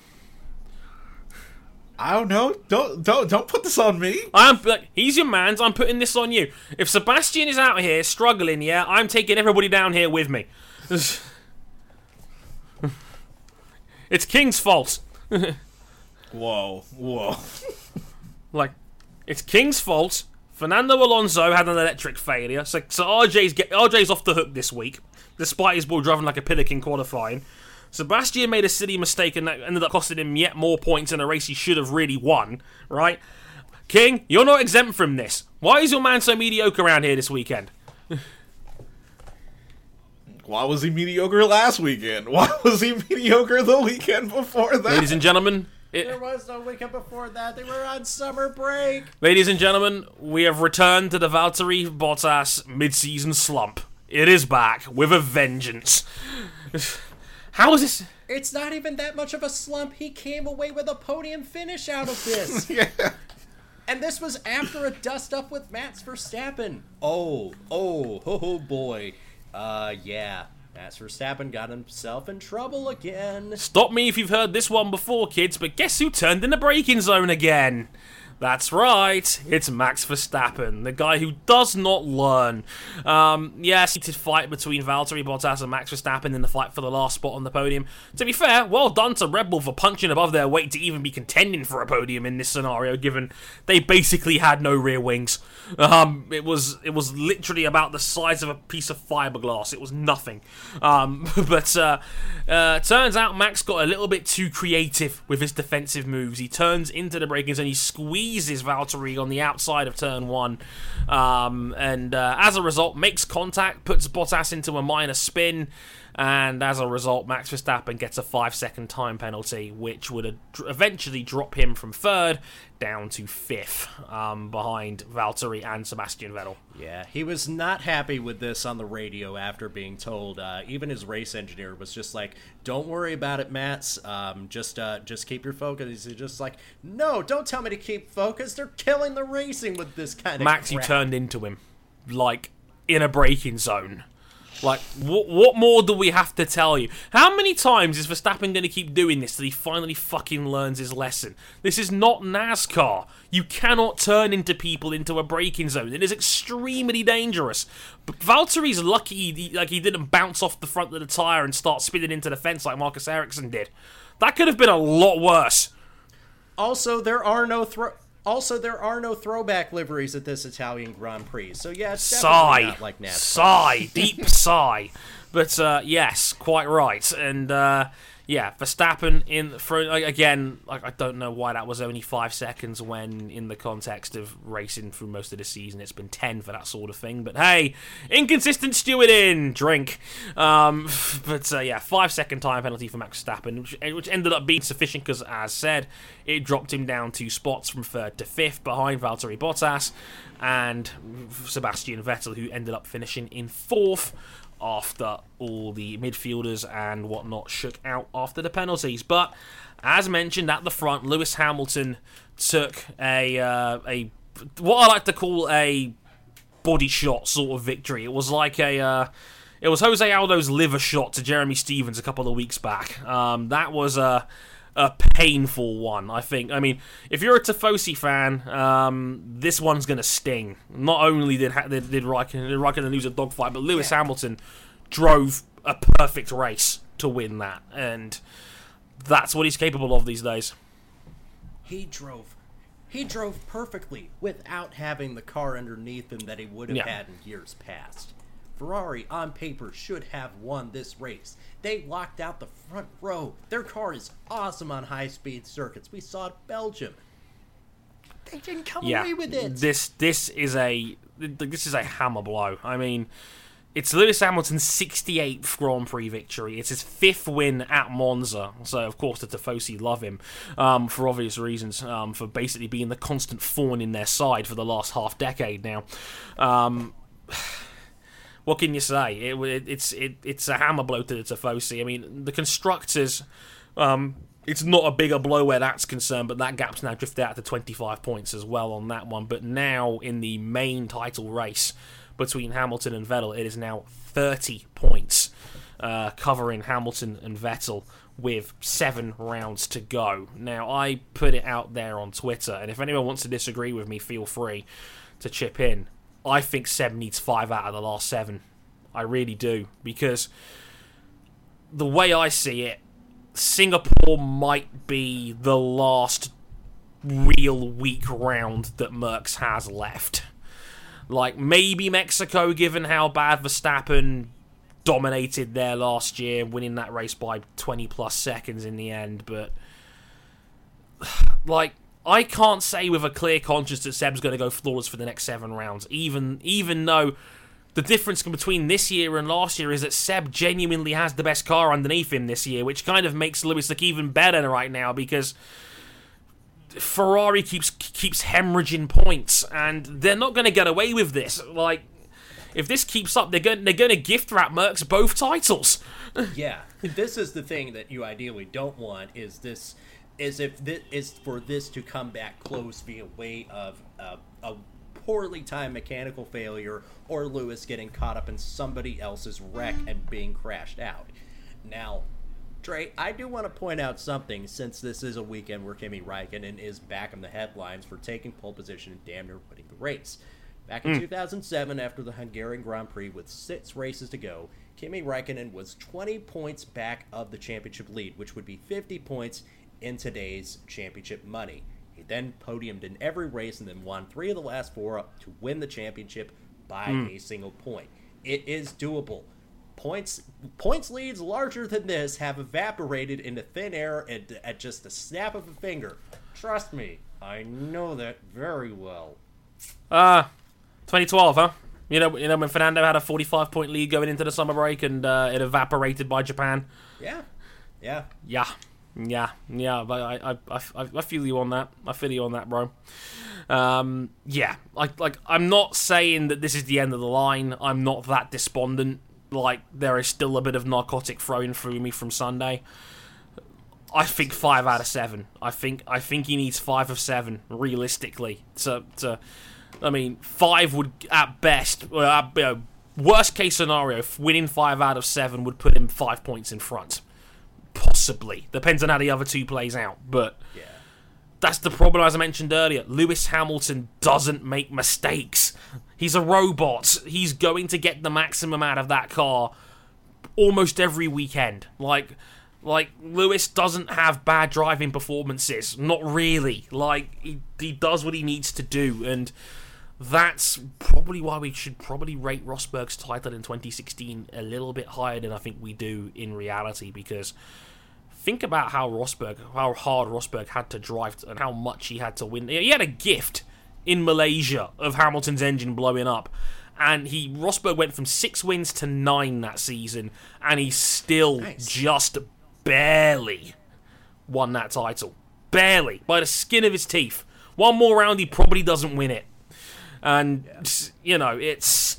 I don't know. Don't don't don't put this on me. I'm like, he's your man's. I'm putting this on you. If Sebastian is out here struggling, yeah, I'm taking everybody down here with me. It's King's fault. Whoa, whoa. Like, it's King's fault. Fernando Alonso had an electric failure, so, so R J's get R J's off the hook this week, despite his ball driving like a pillock in qualifying. Sebastian made a silly mistake and that ended up costing him yet more points in a race he should have really won, right? King, you're not exempt from this. Why is your man so mediocre around here this weekend? Why was he mediocre last weekend? Why was he mediocre the weekend before that? Ladies and gentlemen, it, There was no weekend before that. They were on summer break. ladies and gentlemen, we have returned to the Valtteri Bottas mid-season slump. It is back with a vengeance. How is this? It's not even that much of a slump. He came away with a podium finish out of this. Yeah. And this was after a dust-up with Max Verstappen. Oh, oh, oh, oh boy. Uh, yeah. Max Verstappen got himself in trouble again. Stop me if you've heard this one before, kids, but guess who turned in the braking zone again? That's right, it's Max Verstappen, the guy who does not learn. Um, yes, heated fight between Valtteri Bottas and Max Verstappen in the fight for the last spot on the podium. To be fair, well done to Red Bull for punching above their weight to even be contending for a podium in this scenario, given they basically had no rear wings. Um, it was it was literally about the size of a piece of fiberglass. It was nothing. Um, but uh, uh, turns out Max got a little bit too creative with his defensive moves. He turns into the braking zone, he squeezes Valtteri on the outside of turn one, um, and uh, as a result makes contact, puts Bottas into a minor spin, And as a result, Max Verstappen gets a five-second time penalty, which would eventually drop him from third down to fifth, um, behind Valtteri and Sebastian Vettel. Yeah, he was not happy with this on the radio after being told. Uh, even his race engineer was just like, "Don't worry about it, Mats. Um, just, uh, just keep your focus." He's just like, "No, don't tell me to keep focused. They're killing the racing with this kind of Max, crap." you turned into him, like in a braking zone. Like, what what more do we have to tell you? How many times is Verstappen going to keep doing this till he finally fucking learns his lesson? This is not NASCAR. You cannot turn into people into a braking zone. It is extremely dangerous. But Valtteri's lucky he, like, he didn't bounce off the front of the tyre and start spinning into the fence like Marcus Ericsson did. That could have been a lot worse. Also, there are no throw. Also, there are no throwback liveries at this Italian Grand Prix, so yeah, it's definitely Sigh. not like NASCAR. Sigh. Deep sigh. But, uh, yes, quite right. And, uh, yeah, Verstappen in for again. Like, I don't know why that was only five seconds when, in the context of racing through most of the season, it's been ten for that sort of thing. But hey, inconsistent stewarding, drink. Um, but uh, yeah, five second time penalty for Max Verstappen, which, which ended up being sufficient because, as said, it dropped him down two spots from third to fifth behind Valtteri Bottas and Sebastian Vettel, who ended up finishing in fourth, after all the midfielders and whatnot shook out after the penalties. But as mentioned at the front, Lewis Hamilton took a uh, a what I like to call a body shot sort of victory. It was like a uh, it was Jose Aldo's liver shot to Jeremy Stevens a couple of weeks back. Um, that was a a painful one, I think. I mean, if you're a Tifosi fan, um, this one's going to sting. Not only did ha- did, did Raikkonen, did Raikkonen lose a dogfight, but Lewis yeah. Hamilton drove a perfect race to win that, and that's what he's capable of these days. He drove, he drove perfectly without having the car underneath him that he would have yeah. had in years past. Ferrari, on paper, should have won this race. They locked out the front row. Their car is awesome on high-speed circuits. We saw it Belgium. They didn't come yeah, away with it. This this is a this is a hammer blow. I mean, it's Lewis Hamilton's sixty-eighth Grand Prix victory. It's his fifth win at Monza. So, of course, the Tifosi love him um, for obvious reasons, um, for basically being the constant thorn in their side for the last half decade now. Um... What can you say? It, it, it's it, it's a hammer blow to the Tifosi. I mean, the constructors, um, it's not a bigger blow where that's concerned, but that gap's now drifted out to twenty-five points as well on that one. But now, in the main title race between Hamilton and Vettel, it is now thirty points, uh, covering Hamilton and Vettel with seven rounds to go. Now, I put it out there on Twitter, and if anyone wants to disagree with me, feel free to chip in. I think Seb needs five out of the last seven. I really do. Because the way I see it, Singapore might be the last real weak round that Merckx has left. Like, maybe Mexico, given how bad Verstappen dominated there last year, winning that race by twenty plus seconds in the end. But, like, I can't say with a clear conscience that Seb's going to go flawless for the next seven rounds, even even though the difference between this year and last year is that Seb genuinely has the best car underneath him this year, which kind of makes Lewis look even better right now because Ferrari keeps keeps hemorrhaging points, and they're not going to get away with this. Like, if this keeps up, they're going they're going to gift wrap Merckx both titles. Yeah, this is the thing that you ideally don't want. Is this? Is if this is for this to come back close via way of uh, a poorly timed mechanical failure or Lewis getting caught up in somebody else's wreck and being crashed out. Now, Trey, I do want to point out something, since this is a weekend where Kimi Räikkönen is back in the headlines for taking pole position and damn near winning the race. Back in mm. two thousand seven, after the Hungarian Grand Prix with six races to go, Kimi Räikkönen was twenty points back of the championship lead, which would be fifty points in today's championship money. He then podiumed in every race and then won three of the last four to win the championship by mm. a single point. It is doable. Points points leads larger than this have evaporated into thin air at, at just a snap of a finger. Trust me, I know that very well. Uh, twenty twelve, huh? You know, you know when Fernando had a forty-five point lead going into the summer break and uh, it evaporated by Japan. Yeah, yeah, yeah, yeah, yeah. But I, I, I, I feel you on that. I feel you on that, bro. Um, yeah, like, like I'm not saying that this is the end of the line. I'm not that despondent. Like, there is still a bit of narcotic flowing through me from Sunday. I think five out of seven. I think, I think he needs five of seven realistically to, to. I mean, five would, at best, well, at, you know, worst case scenario, winning five out of seven would put him five points in front. Possibly. Depends on how the other two plays out. But yeah. That's the problem, as I mentioned earlier. Lewis Hamilton doesn't make mistakes. He's a robot. He's going to get the maximum out of that car almost every weekend. Like, like Lewis doesn't have bad driving performances. Not really. Like, he, he does what he needs to do, and that's probably why we should probably rate Rosberg's title in twenty sixteen a little bit higher than I think we do in reality, because think about how Rosberg, how hard Rosberg had to drive and how much he had to win. He had a gift in Malaysia of Hamilton's engine blowing up, and he Rosberg went from six wins to nine that season, and he still nice. just barely won that title. Barely. By the skin of his teeth. One more round, he probably doesn't win it. And, yeah. you know, it's...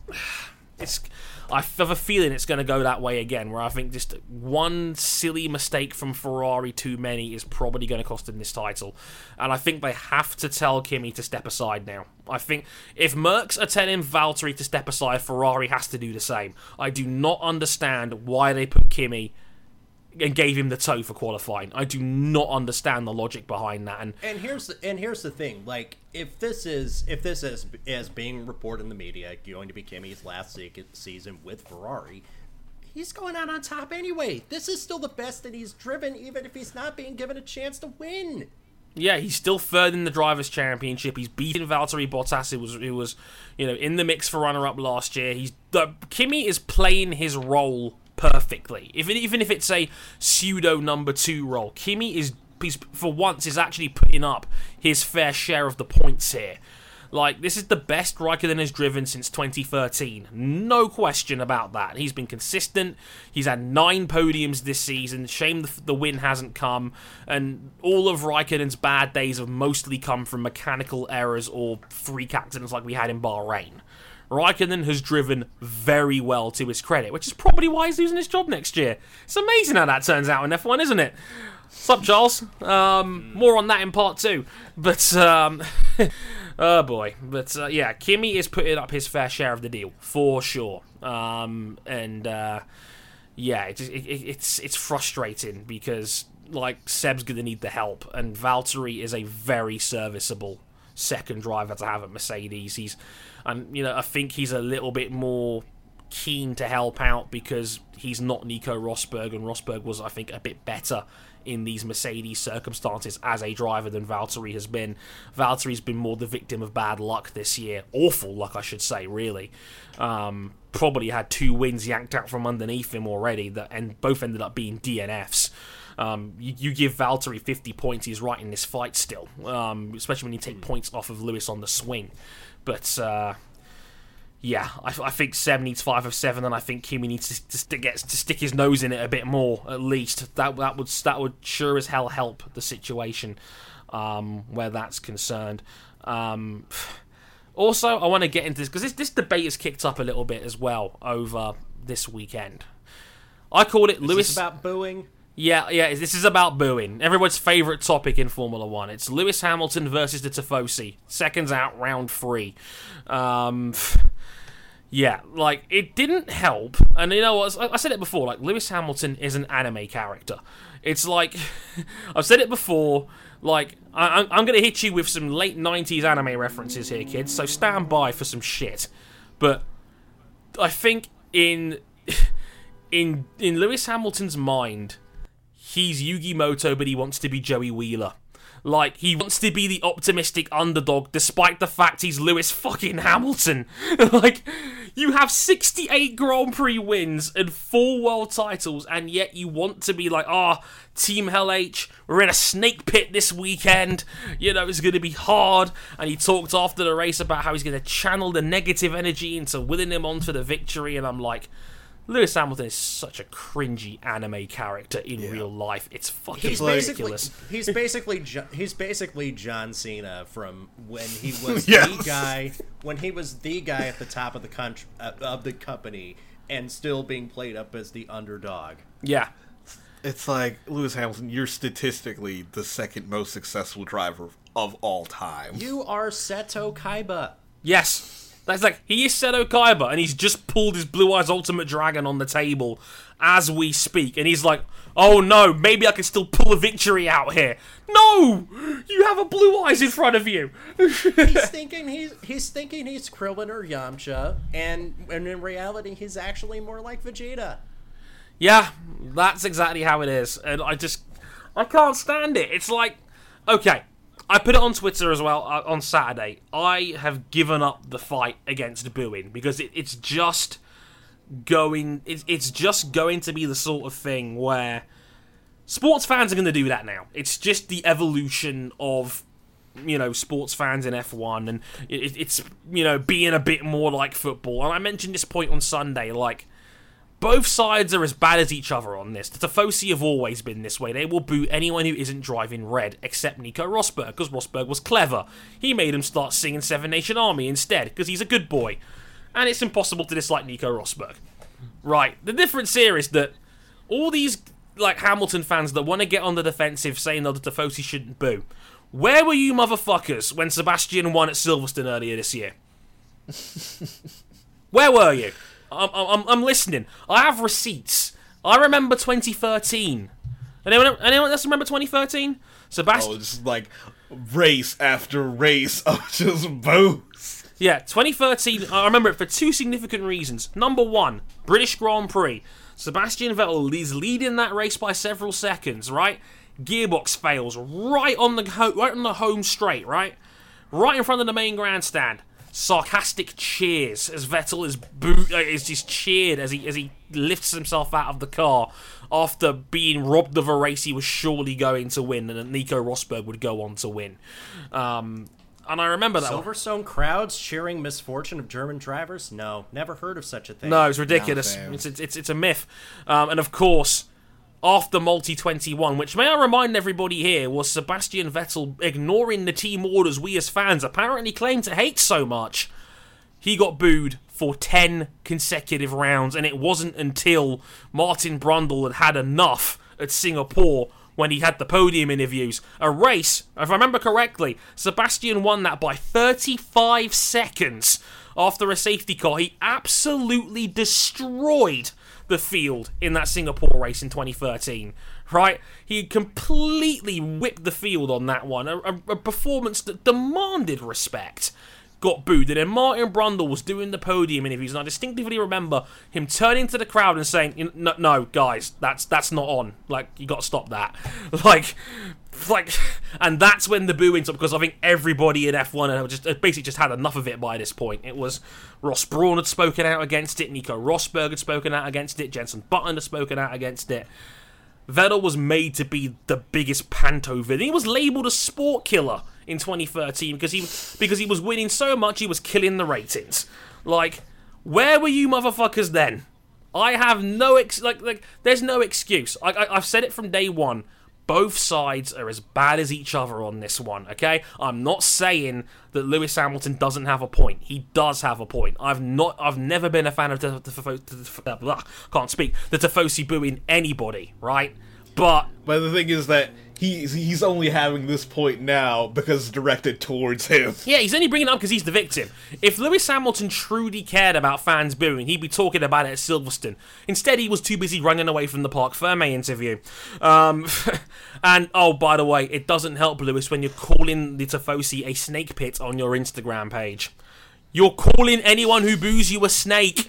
it's. I have a feeling it's going to go that way again, where I think just one silly mistake from Ferrari too many is probably going to cost him this title. And I think they have to tell Kimi to step aside now. I think if Mercs are telling Valtteri to step aside, Ferrari has to do the same. I do not understand why they put Kimi and gave him the toe for qualifying. I do not understand the logic behind that. And and here's the, and here's the thing: like, if this is if this is as being reported in the media going to be Kimi's last season with Ferrari, he's going out on top anyway. This is still the best that he's driven, even if he's not being given a chance to win. Yeah, he's still third in the Drivers' Championship. He's beaten Valtteri Bottas, who was, who was, you know, in the mix for runner-up last year. He's uh, Kimi is playing his role perfectly. If it, even if it's a pseudo number two role, Kimi is, he's, for once, is actually putting up his fair share of the points here. Like, this is the best Raikkonen has driven since twenty thirteen. No question about that. He's been consistent. He's had nine podiums this season. Shame the, the win hasn't come. And all of Raikkonen's bad days have mostly come from mechanical errors or freak accidents like we had in Bahrain. Raikkonen has driven very well to his credit, which is probably why he's losing his job next year. It's amazing how that turns out in F one, isn't it? Sup, Charles? Um, more on that in part two. But, um... oh, boy. But, uh, yeah, Kimi is putting up his fair share of the deal, for sure. Um, and, uh... yeah, it, it, it's it's frustrating because, like, Seb's going to need the help, and Valtteri is a very serviceable second driver to have at Mercedes. He's, and you know, I think he's a little bit more keen to help out because he's not Nico Rosberg, and Rosberg was, I think, a bit better in these Mercedes circumstances as a driver than Valtteri has been. Valtteri's been more the victim of bad luck this year. Awful luck, I should say, really. Um, probably had two wins yanked out from underneath him already, that and both ended up being D N Fs. Um, you, you give Valtteri fifty points, he's right in this fight still, um, especially when you take points off of Lewis on the swing. But, uh, yeah, I, I think Seb needs five of seven, and I think Kimi needs to, to, to get to stick his nose in it a bit more, at least. That that would that would sure as hell help the situation um, where that's concerned. Um, also, I want to get into this because this this debate has kicked up a little bit as well over this weekend. I called it Is Lewis. This about booing? Yeah, yeah, this is about booing. Everyone's favourite topic in Formula One. It's Lewis Hamilton versus the Tifosi. Seconds out, round three. Um, yeah, like, it didn't help. And you know what, I said it before, like, Lewis Hamilton is an anime character. It's like, I've said it before, like, I, I'm going to hit you with some late nineties anime references here, kids, so stand by for some shit. But I think in, in, in Lewis Hamilton's mind, he's Yugi Moto, but he wants to be Joey Wheeler. Like, he wants to be the optimistic underdog, despite the fact he's Lewis fucking Hamilton. Like, You have sixty-eight Grand Prix wins and four world titles, and yet you want to be like, ah, oh, Team Hell H, we're in a snake pit this weekend, you know, it's going to be hard. And he talked after the race about how he's going to channel the negative energy into willing him on for the victory, and I'm like, Lewis Hamilton is such a cringy anime character in yeah. real life. It's fucking he's ridiculous. Basically, he's basically jo- he's basically John Cena from when he was yes. the guy when he was the guy at the top of the country, uh, of the company, and still being played up as the underdog. Yeah, it's like, Lewis Hamilton, you're statistically the second most successful driver of all time. You are Seto Kaiba. Yes. That's like, he is Seto Kaiba, and he's just pulled his Blue Eyes Ultimate Dragon on the table as we speak, and he's like, oh no, maybe I can still pull a victory out here. No! You have a Blue Eyes in front of you! he's thinking he's he's thinking he's Krillin or Yamcha, and, and in reality, he's actually more like Vegeta. Yeah, that's exactly how it is, and I just, I can't stand it. It's like, okay, I put it on Twitter as well uh, on Saturday. I have given up the fight against booing because it, it's just going. It's it's just going to be the sort of thing where sports fans are going to do that now. It's just the evolution of, you know, sports fans in F one, and it, it's, you know, being a bit more like football. And I mentioned this point on Sunday, like, both sides are as bad as each other on this. The Tifosi have always been this way. They will boo anyone who isn't driving red, except Nico Rosberg, because Rosberg was clever. He made him start singing Seven Nation Army instead, because he's a good boy. And it's impossible to dislike Nico Rosberg. Right, the difference here is that all these, like, Hamilton fans that want to get on the defensive saying that the Tifosi shouldn't boo, where were you motherfuckers when Sebastian won at Silverstone earlier this year? Where were you? I'm, I'm, I'm listening. I have receipts. I remember twenty thirteen. Anyone, anyone else remember twenty thirteen? Sebastian. Oh, just like race after race of just boos. Yeah, twenty thirteen. I remember it for two significant reasons. Number one, British Grand Prix. Sebastian Vettel is leading that race by several seconds. Right, gearbox fails right on the ho- right on the home straight. Right, right in front of the main grandstand. Sarcastic cheers as Vettel is boo- uh, is just cheered as he as he lifts himself out of the car after being robbed of a race he was surely going to win, and that Nico Rosberg would go on to win. Um, and I remember that Silverstone one. Crowds cheering misfortune of German drivers? No, never heard of such a thing. No, it's ridiculous. No, it's, it's it's it's a myth. Um, and of course, after Multi twenty-one, which, may I remind everybody here, was Sebastian Vettel ignoring the team orders we as fans apparently claim to hate so much. He got booed for ten consecutive rounds, and it wasn't until Martin Brundle had had enough at Singapore when he had the podium interviews. A race, if I remember correctly, Sebastian won that by thirty-five seconds after a safety car. He absolutely destroyed the field in that Singapore race in twenty thirteen, right? He completely whipped the field on that one. A, a, a performance that demanded respect. Got booed. And then Martin Brundle was doing the podium interviews, and I distinctively remember him turning to the crowd and saying, no, no guys, that's that's not on. Like, you got to stop that. Like, like, and that's when the booing stopped, because I think everybody in F one had just basically just had enough of it by this point. It was Ross Brawn had spoken out against it, Nico Rosberg had spoken out against it, Jenson Button had spoken out against it. Vettel was made to be the biggest panto villain. He was labelled a sport killer in twenty thirteen because he because he was winning so much he was killing the ratings. Like, where were you motherfuckers then? I have no ex like like there's no excuse. I, I I've said it from day one. Both sides are as bad as each other on this one, okay? I'm not saying that Lewis Hamilton doesn't have a point. He does have a point. I've not, I've never been a fan of the, the, the, the, the can't speak, the Tifosi booing anybody, right? But But the thing is that he's, he's only having this point now because it's directed towards him. Yeah, he's only bringing it up because he's the victim. If Lewis Hamilton truly cared about fans booing, he'd be talking about it at Silverstone. Instead, he was too busy running away from the Parc Ferme interview. Um, and, oh, by the way, it doesn't help, Lewis, when you're calling the Tifosi a snake pit on your Instagram page. You're calling anyone who boos you a snake.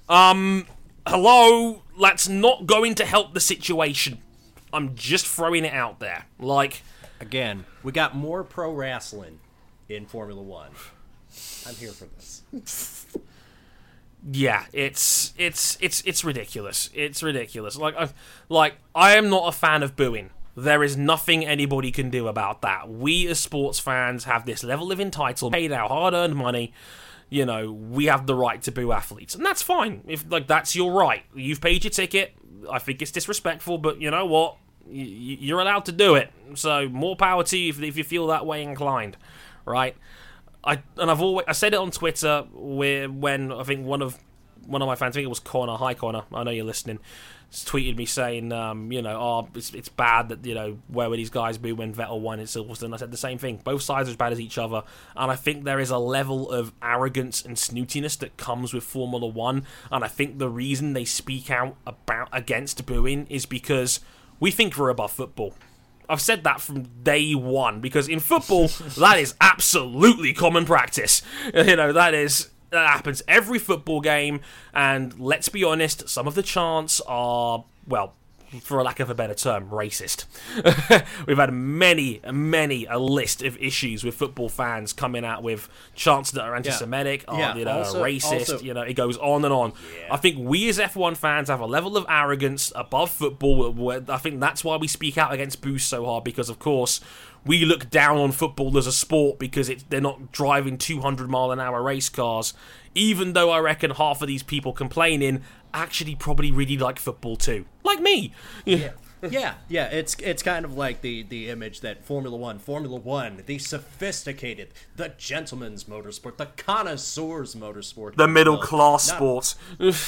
Um, hello? That's not going to help the situation. I'm just throwing it out there. Like, again, we got more pro wrestling in Formula One. I'm here for this. yeah, it's it's it's it's ridiculous. It's ridiculous. Like I, like I am not a fan of booing. There is nothing anybody can do about that. We as sports fans have this level of entitlement, paid our hard-earned money. You know, we have the right to boo athletes, and that's fine. If like that's your right, you've paid your ticket. I think it's disrespectful, but you know what? You're allowed to do it. So more power to you if, if you feel that way inclined, right? I and I've always I said it on Twitter where when I think one of one of my fans, I think it was Connor, hi Connor, I know you're listening, tweeted me saying, um, you know, oh, it's, it's bad that, you know, where were these guys be when Vettel won in Silverstone? I said the same thing. Both sides are as bad as each other, and I think there is a level of arrogance and snootiness that comes with Formula One, and I think the reason they speak out about against booing is because we think we're above football. I've said that from day one, because in football, that is absolutely common practice. You know, that is... That happens every football game, and let's be honest, some of the chants are, well, for a lack of a better term, racist. We've had many, many a list of issues with football fans coming out with chants that are anti-Semitic, yeah. Yeah. Are, you know, Also, racist, also, you know, it goes on and on. Yeah. I think we as F one fans have a level of arrogance above football. Where I think that's why we speak out against boos so hard, because, of course, we look down on football as a sport because it, they're not driving two hundred mile an hour race cars, even though I reckon half of these people complaining actually probably really like football too. Like me. Yeah. Yeah, yeah, it's it's kind of like the, the image that Formula One, Formula One, the sophisticated, the gentleman's motorsport, the connoisseur's motorsport. The middle class Not- sport.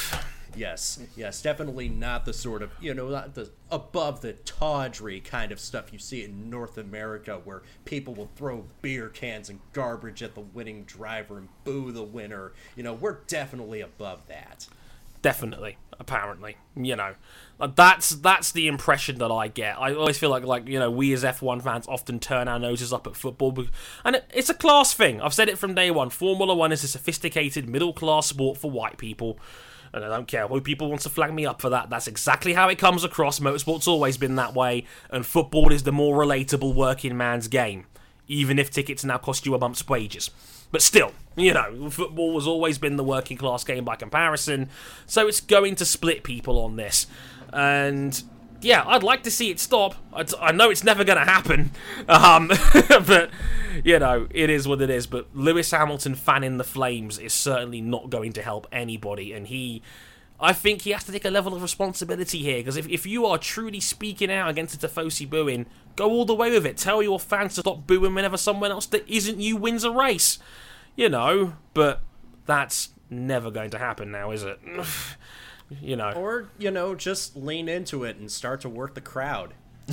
Yes, yes, definitely not the sort of, you know, not the above the tawdry kind of stuff you see in North America where people will throw beer cans and garbage at the winning driver and boo the winner. You know, we're definitely above that. Definitely, apparently, you know, like that's that's the impression that I get. I always feel like, like you know, we as F one fans often turn our noses up at football, and it, it's a class thing. I've said it from day one. Formula One is a sophisticated middle class sport for white people. And I don't care who people want to flag me up for that. That's exactly how it comes across. Motorsport's always been that way, and football is the more relatable working man's game, even if tickets now cost you a month's wages. But still, you know, football has always been the working class game by comparison, so it's going to split people on this. And yeah, I'd like to see it stop. I, I know it's never going to happen, um, but you know, it is what it is. But Lewis Hamilton fanning the flames is certainly not going to help anybody, and he, I think he has to take a level of responsibility here, because if, if you are truly speaking out against the Tifosi booing, go all the way with it. Tell your fans to stop booing whenever someone else that isn't you wins a race, you know, but that's never going to happen now, is it? You know. Or, you know, just lean into it and start to work the crowd.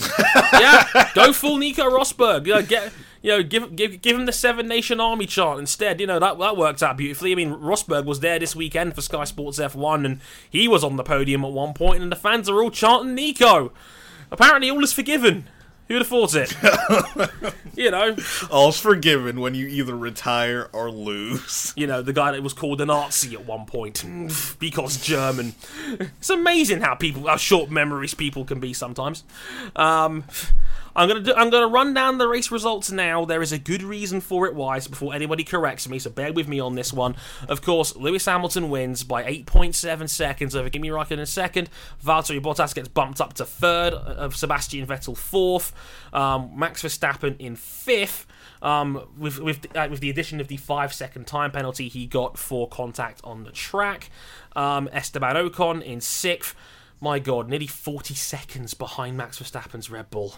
Yeah, go full Nico Rosberg. You know, get, you know, give give give him the Seven Nation Army chant instead. You know, that that worked out beautifully. I mean, Rosberg was there this weekend for Sky Sports F one, and he was on the podium at one point, and the fans are all chanting Nico. Apparently, all is forgiven. Who'd have thought it? You know, all's forgiven when you either retire or lose. You know, the guy that was called a Nazi at one point because German. It's amazing how people, how short memories people can be sometimes. Um, I'm gonna do, I'm gonna run down the race results now. There is a good reason for it, wise, before anybody corrects me, so bear with me on this one. Of course, Lewis Hamilton wins by eight point seven seconds over Kimi Raikkonen in second. Valtteri Bottas gets bumped up to third, of Sebastian Vettel fourth. Um, Max Verstappen in fifth. Um, with with uh, with the addition of the five second time penalty he got for contact on the track. Um, Esteban Ocon in sixth. My God, nearly forty seconds behind Max Verstappen's Red Bull.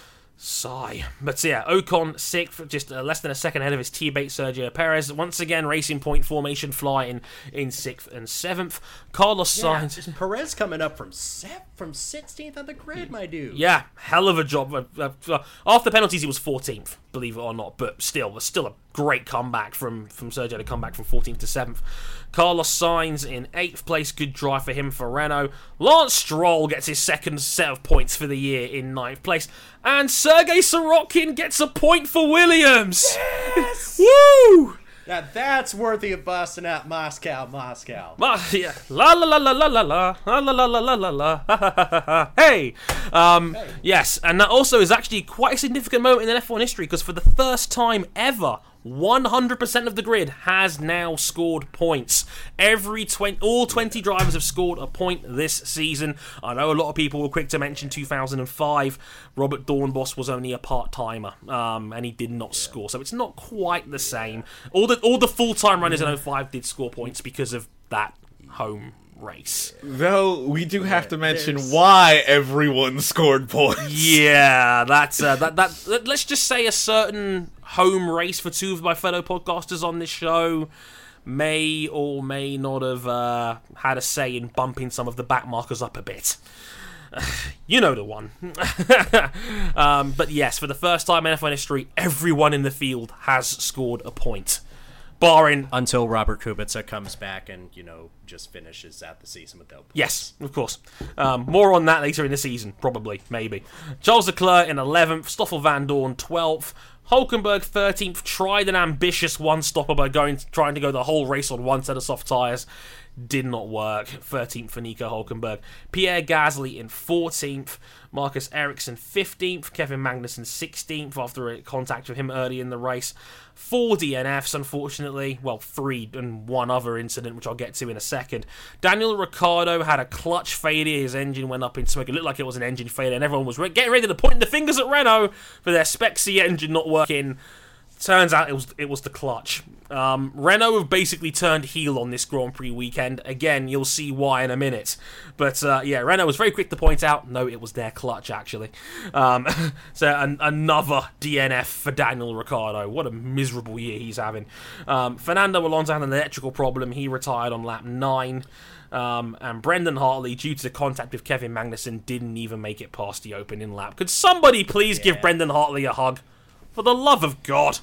Sigh. But yeah, Ocon sixth, just uh, less than a second ahead of his teammate Sergio Perez. Once again, Racing Point formation flying in sixth and seventh. Carlos Yeah, Sainz. Perez coming up from se- from sixteenth on the grid, my dude. Yeah, hell of a job. Uh, uh, after penalties, he was fourteenth, believe it or not. But still, was still a great comeback from, from Sergio to come back from fourteenth to seventh. Carlos Sainz in eighth place. Good drive for him for Renault. Lance Stroll gets his second set of points for the year in ninth place. And Sergei Sorokin gets a point for Williams. Yes! Woo! Now that's worthy of busting out Moscow, Moscow. Ma- yeah. La la la la la la la la la la la la la la. Hey, um, hey. Yes, and that also is actually quite a significant moment in F one history, because for the first time ever, one hundred percent of the grid has now scored points. Every twenty, all twenty drivers have scored a point this season. I know a lot of people were quick to mention two thousand five. Robert Dornbos was only a part-timer, um, and he did not yeah. score, so it's not quite the same. All the all the full-time runners in oh five did score points because of that home race. Though we do have yeah, to mention there's... why everyone scored points. Yeah, that's uh, that, that. Let's just say a certain home race for two of my fellow podcasters on this show may or may not have uh, had a say in bumping some of the back markers up a bit. You know the one. um, but yes, for the first time in F one history, everyone in the field has scored a point. Barring... Until Robert Kubica comes back and, you know, just finishes out the season without points. Yes, of course. Um, more on that later in the season, probably, maybe. Charles Leclerc in eleventh, Stoffel Van Dorn twelfth, Hulkenberg thirteenth, tried an ambitious one-stopper by going trying to go the whole race on one set of soft tyres. Did not work. thirteenth for Nico Hulkenberg. Pierre Gasly in fourteenth. Marcus Ericsson fifteenth. Kevin Magnussen sixteenth after a contact with him early in the race. Four D N Fs, unfortunately. Well, three and one other incident, which I'll get to in a second. Daniel Ricciardo had a clutch failure. His engine went up in smoke. It looked like it was an engine failure, and everyone was re- getting ready to point the fingers at Renault for their Spexy engine not working. Turns out it was it was the clutch. Um, Renault have basically turned heel on this Grand Prix weekend. Again, you'll see why in a minute. But uh, yeah, Renault was very quick to point out, no, it was their clutch, actually. Um, so an- another D N F for Daniel Ricciardo. What a miserable year he's having. Um, Fernando Alonso had an electrical problem. He retired on lap nine. Um, and Brendan Hartley, due to contact with Kevin Magnussen, didn't even make it past the opening lap. Could somebody please yeah. give Brendan Hartley a hug? For the love of God.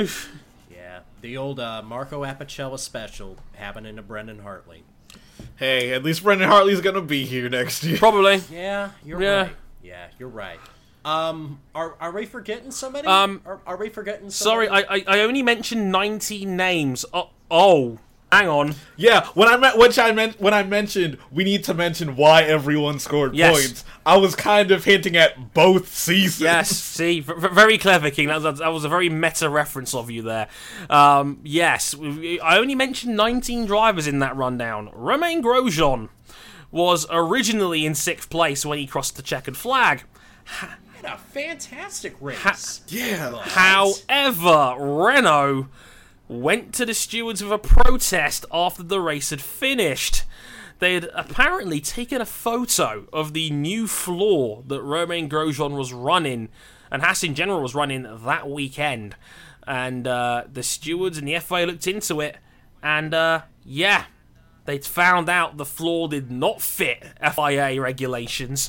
Yeah, the old uh, Marco Apicella special happening to Brendan Hartley. Hey, at least Brendan Hartley's going to be here next year. Probably. Yeah, you're yeah. right. Yeah, you're right. Um, are are we forgetting somebody? Um, are, are we forgetting somebody? Sorry, I, I I only mentioned nineteen names. Oh, oh. Hang on. Yeah, when I meant which I meant when I mentioned we need to mention why everyone scored yes. points, I was kind of hinting at both seasons. Yes, see, v- very clever, King. That was, that was a very meta reference of you there. Um, yes, I only mentioned nineteen drivers in that rundown. Romain Grosjean was originally in sixth place when he crossed the checkered flag. Ha- had a fantastic race. Ha- yeah. However, Renault went to the stewards with a protest after the race had finished. They had apparently taken a photo of the new floor that Romain Grosjean was running, and Haas in general was running that weekend. And uh, the stewards and the F I A looked into it, and uh, yeah, they'd found out the floor did not fit F I A regulations.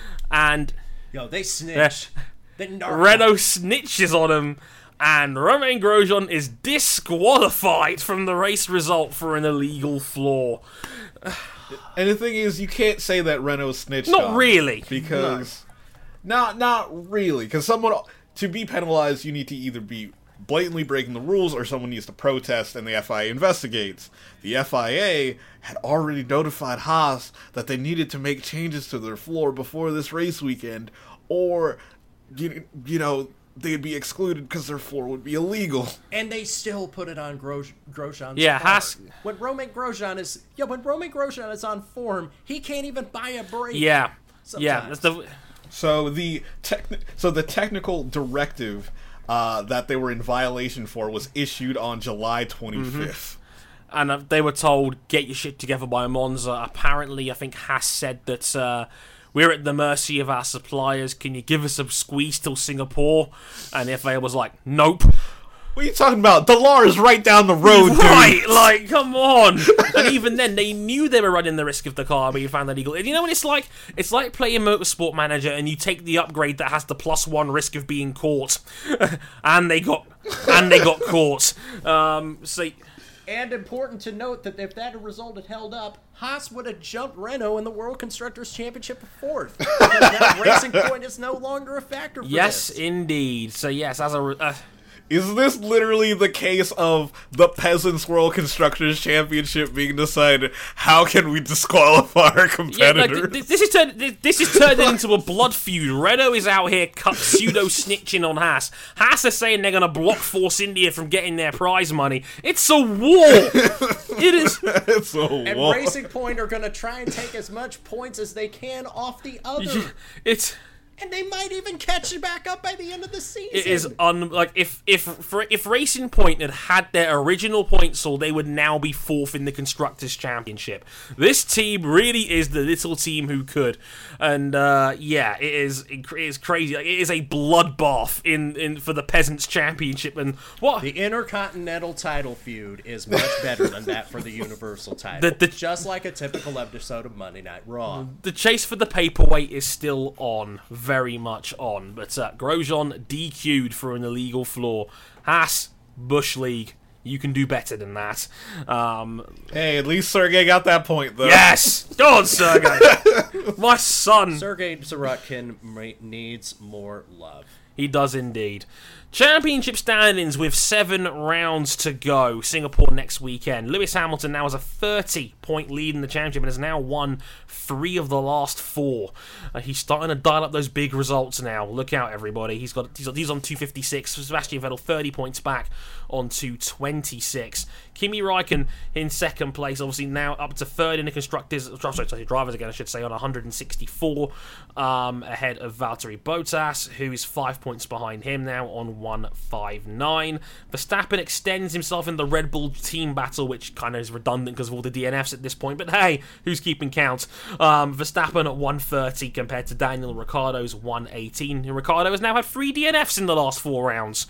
And yo, they snitched. Uh, Renault snitches on them. And Romain Grosjean is disqualified from the race result for an illegal flaw. And the thing is, you can't say that Renault snitched Not on really. Because... No. Not, not really. Because someone... To be penalized, you need to either be blatantly breaking the rules or someone needs to protest and the F I A investigates. The F I A had already notified Haas that they needed to make changes to their floor before this race weekend, or, you, you know... they'd be excluded because their floor would be illegal. And they still put it on Gros- Grosjean's yeah, car. Haas... When Romain Grosjean is... Yeah, when Romain Grosjean is on form, he can't even buy a break. Yeah. Sometimes. Yeah. That's the... So the techni- so the technical directive uh, that they were in violation for was issued on July twenty-fifth. Mm-hmm. And uh, they were told, get your shit together by Monza. Apparently, I think Haas said that... Uh, we're at the mercy of our suppliers. Can you give us a squeeze till Singapore? And the F A A was like, nope. What are you talking about? The law is right down the road, right, dude. Like, come on. And even then, they knew they were running the risk of the car being found illegal. And you know what it's like? It's like playing Motorsport Manager and you take the upgrade that has the plus one risk of being caught. and they got and they got caught. Um, so... And important to note that if that result had held up, Haas would have jumped Renault in the World Constructors' Championship for fourth. Because that racing point is no longer a factor for yes, this. Yes, indeed. So, yes, as a... Uh, Is this literally the case of the Peasants World Constructors Championship being decided? How can we disqualify our Yeah, competitors? like, th- this is turned th- this is turned into a blood feud. Renault is out here cut pseudo snitching on Haas. Haas are saying they're gonna block Force India from getting their prize money. It's a war. It is. It's a And war. Racing Point are going to try and take as much points as they can off the other. It's. And they might even catch it back up by the end of the season. It is un like if if for, if Racing Point had had their original point sold, they would now be fourth in the constructors' championship. This team really is the little team who could, and uh, yeah, it is it is crazy. Like, it is a bloodbath in, in for the peasants' championship. And what The Intercontinental title feud is much better than that for the Universal title. The- the- Just like a typical episode of Monday Night Raw. the chase for the paperweight is still on, very much on. But uh, Grosjean D Q'd for an illegal flaw. Haas, Bush League. You can do better than that. Um, Hey, at least Sergey got that point, though. yes! Go on, Sergey! My son! Sergei Sorokin ma- needs more love. He does indeed. Championship standings with seven rounds to go. Singapore next weekend. Lewis Hamilton now has a thirty-point lead in the championship and has now won three of the last four. Uh, he's starting to dial up those big results now. Look out, everybody. He's got he's, he's on two fifty-six. Sebastian Vettel thirty points back on two twenty-six. Kimi Räikkönen in second place, obviously now up to third in the constructors. Sorry, sorry, drivers again, I should say, on one hundred sixty-four, um, ahead of Valtteri Bottas, who is five points behind him now on one fifty-nine. Verstappen extends himself in the Red Bull team battle, which kind of is redundant because of all the D N Fs at this point, but hey, who's keeping count? Um, Verstappen at one thirty compared to Daniel Ricciardo's one eighteen. And Ricciardo has now had three D N Fs in the last four rounds.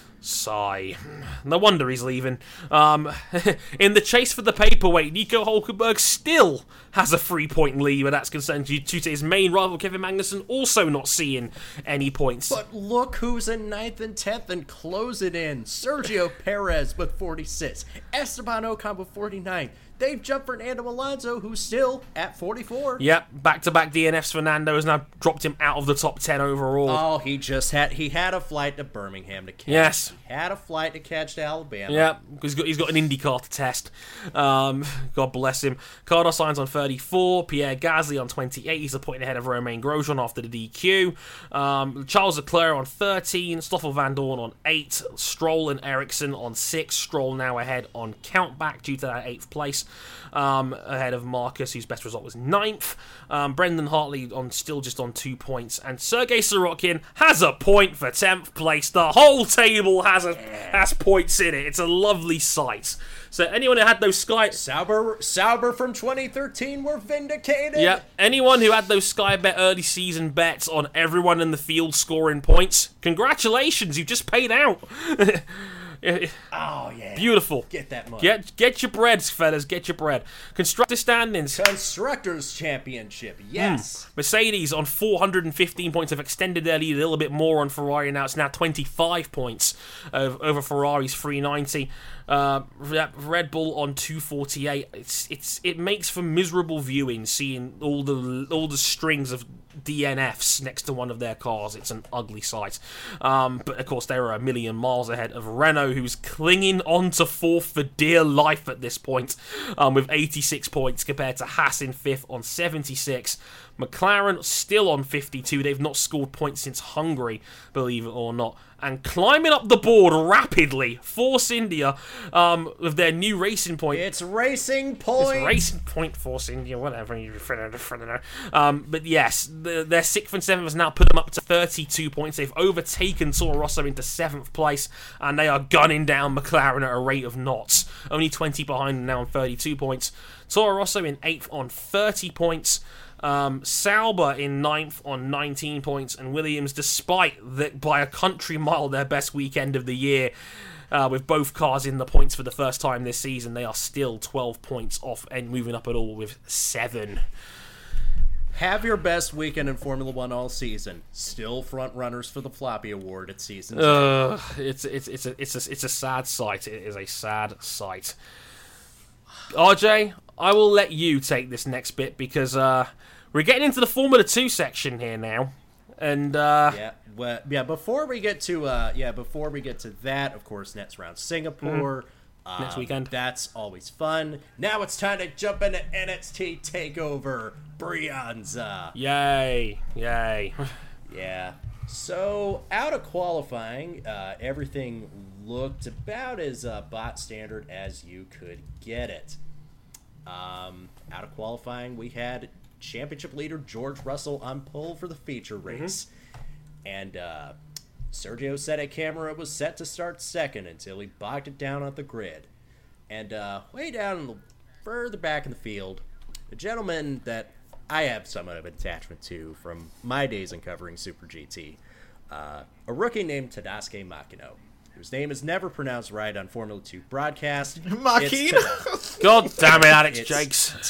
Sigh. No wonder he's leaving. Um, in the chase for the paperweight, Nico Hulkenberg still has a three-point lead where that's concerned due to his main rival, Kevin Magnussen, also not seeing any points. But look who's in ninth and tenth and close it in. Sergio Perez with forty-six. Esteban Ocon with forty-nine. They've jumped Fernando Alonso, who's still at forty-four. Yep, back-to-back D N Fs. Fernando has now dropped him out of the top ten overall. Oh, he just had he had a flight to Birmingham to catch. Yes. He had a flight to catch to Alabama. Yeah, he's got, he's got an IndyCar to test. Um, God bless him. Carlos Sainz on thirty-four. Pierre Gasly on twenty-eight. He's a point ahead of Romain Grosjean after the D Q. Um, Charles Leclerc on thirteen. Stoffel Van Dorn on eight. Stroll and Ericsson on six. Stroll now ahead on countback due to that eighth place. Um, ahead of Marcus, whose best result was ninth. Um, Brendan Hartley on still just on two points. And Sergei Sorokin has a point for tenth place. The whole table has a has points in it. It's a lovely sight. So anyone who had those Sky... Sauber, Sauber from twenty thirteen were vindicated. Yeah, anyone who had those Sky Bet early season bets on everyone in the field scoring points, congratulations, you just paid out. Oh, yeah. Beautiful. Get that money. Get get your bread, fellas. Get your bread. Constructor standings. Constructors Championship, yes. Mercedes on four hundred fifteen points have extended their lead a little bit more on Ferrari now. It's now twenty-five points over, over Ferrari's three ninety. Uh, Red Bull on two forty-eight. It's it's it makes for miserable viewing seeing all the all the strings of D N Fs next to one of their cars. It's an ugly sight. Um, but of course, they are a million miles ahead of Renault, who's clinging on to fourth for dear life at this point, um, with eighty-six points compared to Haas in fifth on seventy-six. McLaren still on fifty-two. They've not scored points since Hungary, believe it or not. And climbing up the board rapidly, Force India, um, with their new Racing Point. It's Racing Point. It's Racing Point, Force India, whatever. You know. Um, but yes, the, their sixth and seventh has now put them up to thirty-two points. They've overtaken Toro Rosso into seventh place, and they are gunning down McLaren at a rate of knots. Only twenty behind them now on thirty-two points. Toro Rosso in eighth on thirty points. Um, Sauber in ninth on nineteen points, and Williams, despite that by a country mile their best weekend of the year, uh, with both cars in the points for the first time this season, they are still twelve points off and moving up at all with seven. Have your best weekend in Formula One all season. Still front runners for the Floppy Award at season two. Uh, it's it's it's a it's a it's a sad sight. It is a sad sight. R J, I will let you take this next bit because uh, we're getting into the Formula Two section here now, And uh, Yeah, well, yeah. Before we get to uh, yeah, before we get to that, of course, next round Singapore. Um, Next weekend. That's always fun. Now it's time to jump into N X T Takeover Brianza. yay, yay. Yeah. So out of qualifying, uh, everything looked about as uh, bot standard as you could get it. Um, out of qualifying, we had championship leader George Russell on pole for the feature race. Mm-hmm. And uh, Sergio Sette Camara was set to start second until he bogged it down on the grid. And uh, way down in the, further back in the field, a gentleman that I have somewhat of an attachment to from my days in covering Super G T, uh, a rookie named Tadasuke Makino, whose name is never pronounced right on Formula two broadcast. Makino? God damn it, Alex It's Jakes.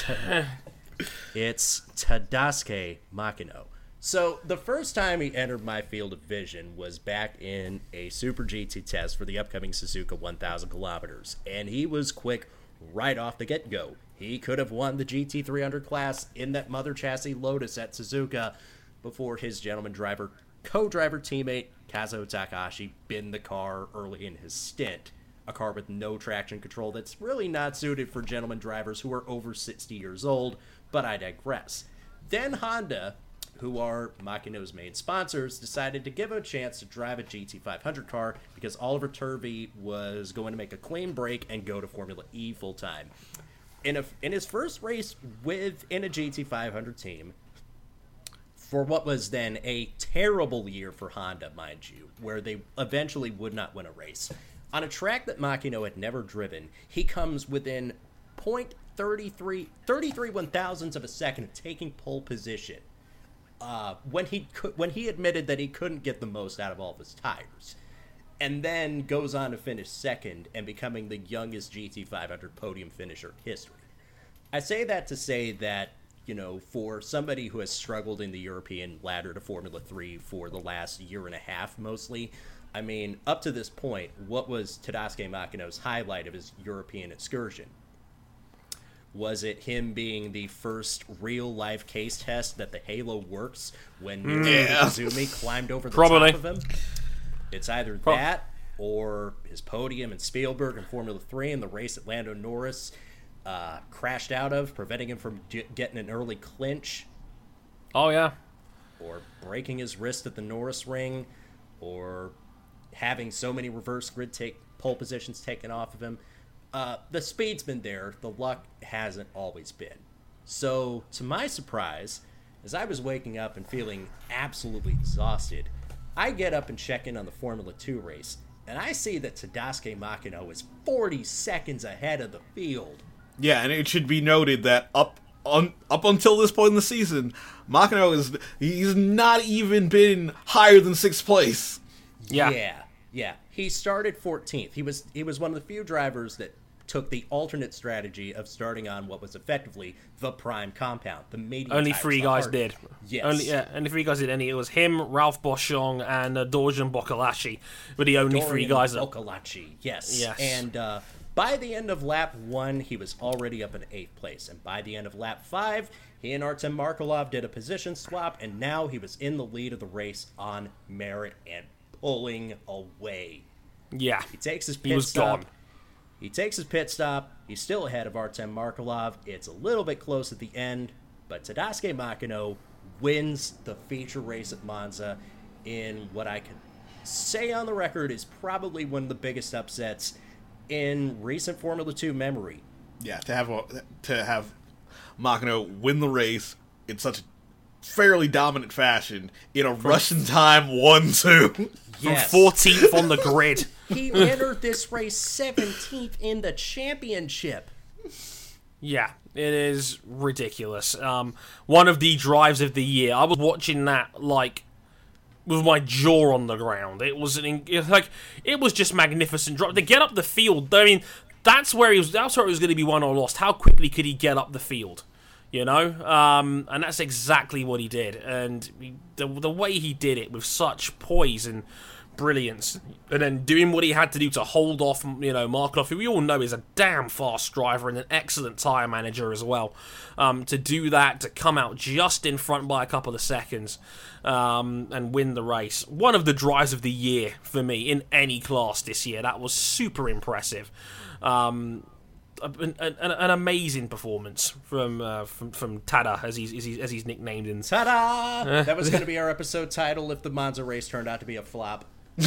It's Tadasuke Makino. So the first time he entered my field of vision was back in a Super G T test for the upcoming Suzuka one thousand kilometers, and he was quick right off the get-go. He could have won the G T three hundred class in that mother chassis Lotus at Suzuka before his gentleman driver, co-driver teammate Kazuo Takahashi binned the car early in his stint. A car with no traction control that's really not suited for gentleman drivers who are over sixty years old, but I digress. Then Honda, who are Makino's main sponsors, decided to give him a chance to drive a G T five hundred car because Oliver Turvey was going to make a clean break and go to Formula E full-time. In, a, in his first race within a G T five hundred team, for what was then a terrible year for Honda, mind you, where they eventually would not win a race. On a track that Makino had never driven, he comes within point three three, thirty-three one thousandths of a second of taking pole position. Uh, when he could, when he admitted that he couldn't get the most out of all of his tires, and then goes on to finish second and becoming the youngest G T five hundred podium finisher in history. I say that to say that, you know, for somebody who has struggled in the European ladder to Formula three for the last year and a half mostly, I mean, up to this point, what was Tadasuke Makino's highlight of his European excursion? Was it him being the first real-life case test that the Halo works when Yeah. Izumi climbed over the Probably. top of him? It's either Pro- that or his podium in Spielberg in Formula three and the race that Lando Norris uh, crashed out of, preventing him from ge- getting an early clinch, Oh, yeah. or breaking his wrist at the Norris ring, or having so many reverse grid take pole positions taken off of him. Uh, the speed's been there. The luck hasn't always been. So, to my surprise, as I was waking up and feeling absolutely exhausted, I get up and check in on the Formula two race, and I see that Tadasuke Makino is forty seconds ahead of the field. Yeah, and it should be noted that up on up until this point in the season, Makino is he's not even been higher than sixth place. Yeah. Yeah, yeah. He started fourteenth. He was he was one of the few drivers that took the alternate strategy of starting on what was effectively the prime compound, the medium. Only tires, three the guys hard- did. Yes. Only yeah, only three guys did any. It was him, Ralph Boschung, and uh, Dorjan Bokalashi were the only three Dorian guys that. Okalachi, yes. Yes. And uh, by the end of lap one, he was already up in eighth place. And by the end of lap five, he and Artem Markelov did a position swap, and now he was in the lead of the race on merit and pulling away. Yeah. He takes his pit He was stop. gone. He takes his pit stop. He's still ahead of Artem Markelov. It's a little bit close at the end, but Tadasuke Makino wins the feature race at Monza in what I can say on the record is probably one of the biggest upsets in recent Formula two memory. Yeah, to have a, to have Makino win the race in such a fairly dominant fashion in a Russian time one two. From Yes. fourteenth on the grid. He entered this race seventeenth in the championship. Yeah, it is ridiculous. Um, one of the drives of the year. I was watching that like with my jaw on the ground. It was an in- it was like it was just magnificent drive to get up the field. I mean, that's where he was. That's where it was going to be won or lost. How quickly could he get up the field? You know, um, and that's exactly what he did. And he, the the way he did it with such poise and brilliance. And then doing what he had to do to hold off, you know, Markelov, who we all know is a damn fast driver and an excellent tyre manager as well. Um, to do that, to come out just in front by a couple of seconds um, and win the race. One of the drives of the year for me in any class this year. That was super impressive. Um, An, an, an amazing performance from uh, from from Tada, as he's as he's, as he's nicknamed in. Ta-da! That was going to be our episode title if the Monza race turned out to be a flop.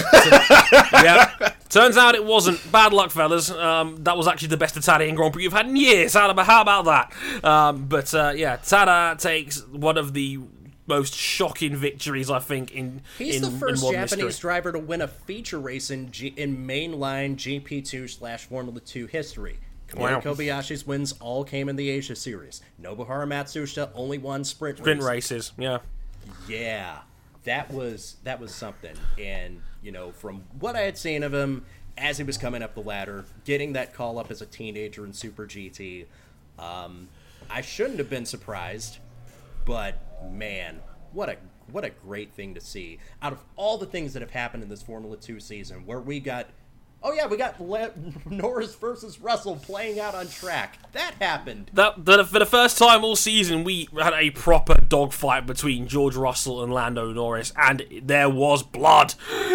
Yeah, turns out it wasn't. Bad luck, fellas. Um, that was actually the best Italian Grand Prix you've had in years. How about how about that? Um, but uh, yeah, Tada takes one of the most shocking victories, I think, in He's in, the first in Japanese history. driver to win a feature race in G- in mainline G P two slash Formula two history. Wow. Kamui Kobayashi's wins all came in the Asia Series. Nobuharu Matsushita only won sprint, Sprint races. races, yeah. Yeah, that was that was something. And you know, from what I had seen of him as he was coming up the ladder, getting that call up as a teenager in Super G T, um, I shouldn't have been surprised. But man, what a what a great thing to see. Out of all the things that have happened in this Formula two season, where we got. Oh yeah, we got Le- Norris versus Russell playing out on track. That happened. That, that for the first time all season, we had a proper dogfight between George Russell and Lando Norris, and there was blood.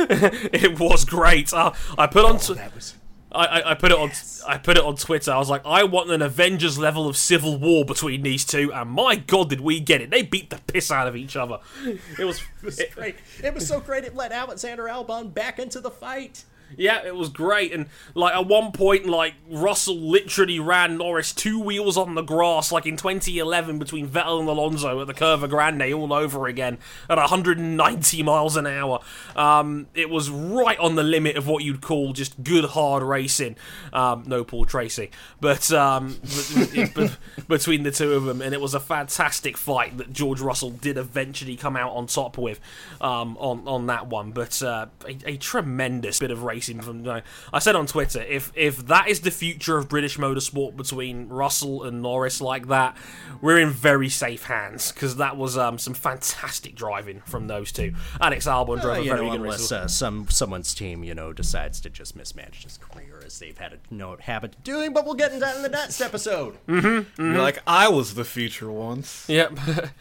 It was great. Uh, I put on. Oh, T- that was. I, I, I put it on. I put it on Twitter. I was like, I want an Avengers level of civil war between these two, and my God, did we get it? They beat the piss out of each other. It was, It was it, great. It was so great. It let Alexander Albon back into the fight. Yeah, it was great, and like at one point, like Russell literally ran Norris two wheels on the grass, like in twenty eleven between Vettel and Alonso at the Curva Grande all over again at one hundred ninety miles an hour. Um, it was right on the limit of what you'd call just good hard racing. Um, no Paul Tracy, but um, b- b- between the two of them, and it was a fantastic fight that George Russell did eventually come out on top with um, on on that one. But uh, a, a tremendous bit of racing. From, you know, I said on Twitter, if if that is the future of British motorsport between Russell and Norris like that, we're in very safe hands, because that was um, some fantastic driving from those two. Alex Albon drove Uh, a you very know, good unless race. uh, some someone's team, you know, decides to just mismanage his career as they've had a no habit of doing. But we'll get into that in the next episode. Mm-hmm. You're like, I was the future once. Yep.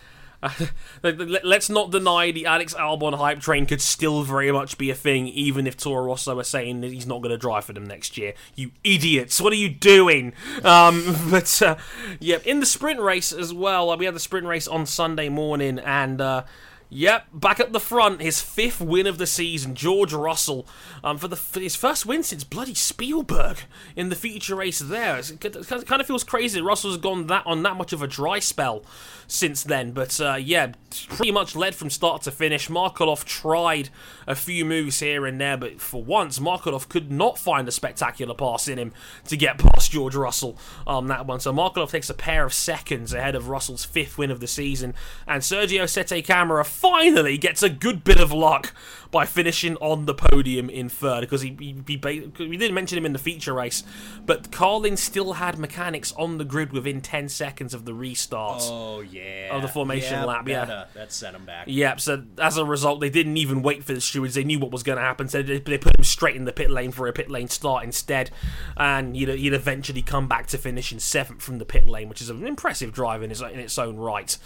Let's not deny the Alex Albon hype train could still very much be a thing, even if Toro Rosso are saying that he's not going to drive for them next year. You idiots! What are you doing? Um, but uh, yeah, in the sprint race as well, we had the sprint race on Sunday morning, and uh, yep, back at the front, his fifth win of the season, George Russell, um, for the for his first win since bloody Spielberg in the feature race there. It's, it kind of feels crazy that Russell's gone that on that much of a dry spell since then, but uh, yeah, pretty much led from start to finish. Markelov tried a few moves here and there, but for once, Markelov could not find a spectacular pass in him to get past George Russell on that one. So Markelov takes a pair of seconds ahead of Russell's fifth win of the season, and Sergio Sette Camara finally gets a good bit of luck by finishing on the podium in third, because he, he, he we didn't mention him in the feature race, but Carlin still had mechanics on the grid within ten seconds of the restart. Oh yeah, of the formation yeah, lap, yeah. That, uh, that sent him back. Yep, so as a result, they didn't even wait for the stewards. They knew what was going to happen, so they, they put him straight in the pit lane for a pit lane start instead, and he'd, he'd eventually come back to finish in seventh from the pit lane, which is an impressive drive in, his, in its own right.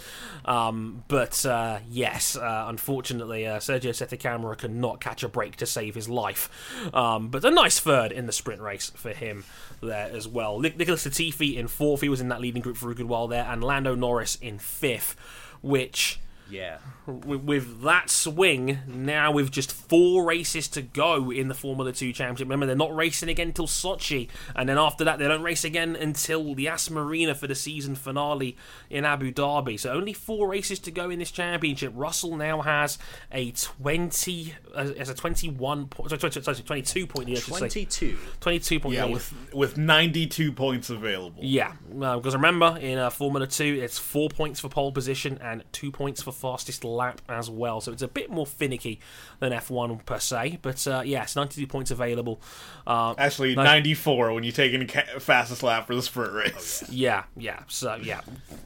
Um, but uh, yes, uh, unfortunately, uh, Sergio Sette Camara cannot catch a break to save his life. Um, but a nice third in the sprint race for him there as well. Nicholas Latifi in fourth, he was in that leading group for a good while there, and Lando Norris in fifth, which... Yeah. With that swing, now with just four races to go in the Formula two Championship. Remember, they're not racing again until Sochi, and then after that, they don't race again until the Yas Marina for the season finale in Abu Dhabi. So only four races to go in this championship. Russell now has a twenty, uh, as a twenty-one, point, sorry, sorry, twenty-two point lead. twenty-two. twenty-two point Yeah, lead. with with ninety-two points available. Yeah, uh, because remember, in uh, Formula two, it's four points for pole position and two points for fastest lap as well. So it's a bit more finicky than F one per se. But uh, yes, ninety-two points available. Uh, Actually, nice. ninety-four when you take in ca- fastest lap for the sprint race. Yeah, yeah. So yeah,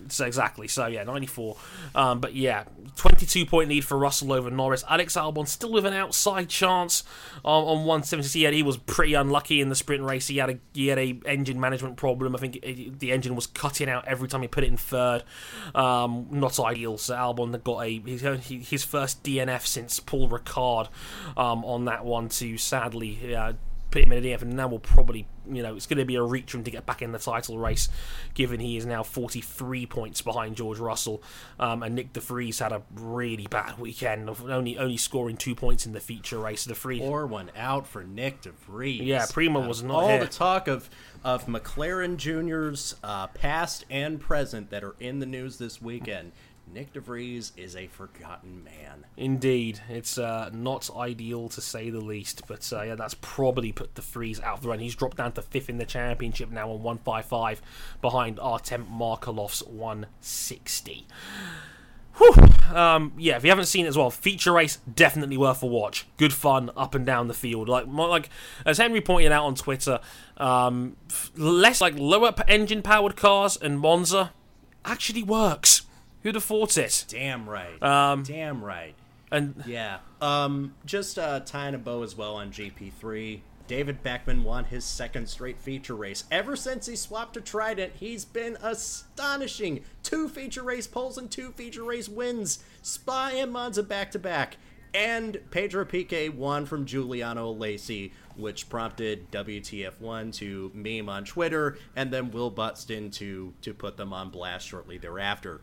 So exactly. So yeah, ninety-four. Um, but yeah, twenty-two point lead for Russell over Norris. Alex Albon still with an outside chance um, on one seventy. Yeah, he was pretty unlucky in the sprint race. He had a he had a engine management problem. I think it, the engine was cutting out every time he put it in third. Um, not ideal. So Albon got a his, his first D N F since Paul Ricard um, on that one too. Sadly. Uh, put him in a D N F, and now we'll probably, you know, it's going to be a reach for him to get back in the title race, given he is now forty-three points behind George Russell, um, and Nick De Vries had a really bad weekend, of only only scoring two points in the feature race. De Vries, Pour one out for Nick De Vries. yeah, Prima was not all here. the talk of of McLaren Juniors, uh, past and present, that are in the news this weekend. Nick De Vries is a forgotten man. Indeed, it's uh, not ideal to say the least, but uh, yeah, that's probably put De Vries out of the run. He's dropped down to fifth in the championship now on one fifty-five, behind Artem Markelov's one sixty. Whew. Um, yeah, if you haven't seen it as well, feature race definitely worth a watch. Good fun up and down the field. Like, like as Henry pointed out on Twitter, um, less like lower engine powered cars and Monza actually works. Who'd have thought it? Damn right. Um, Damn right. And Yeah. Um, just uh, tying a bow as well on G P three. David Beckman won his second straight feature race. Ever since he swapped to Trident, he's been astonishing. Two feature race poles and two feature race wins. Spa and Monza back-to-back. And Pedro Piquet won from Giuliano Alesi, which prompted W T F one to meme on Twitter, and then Will Buxton to, to put them on blast shortly thereafter.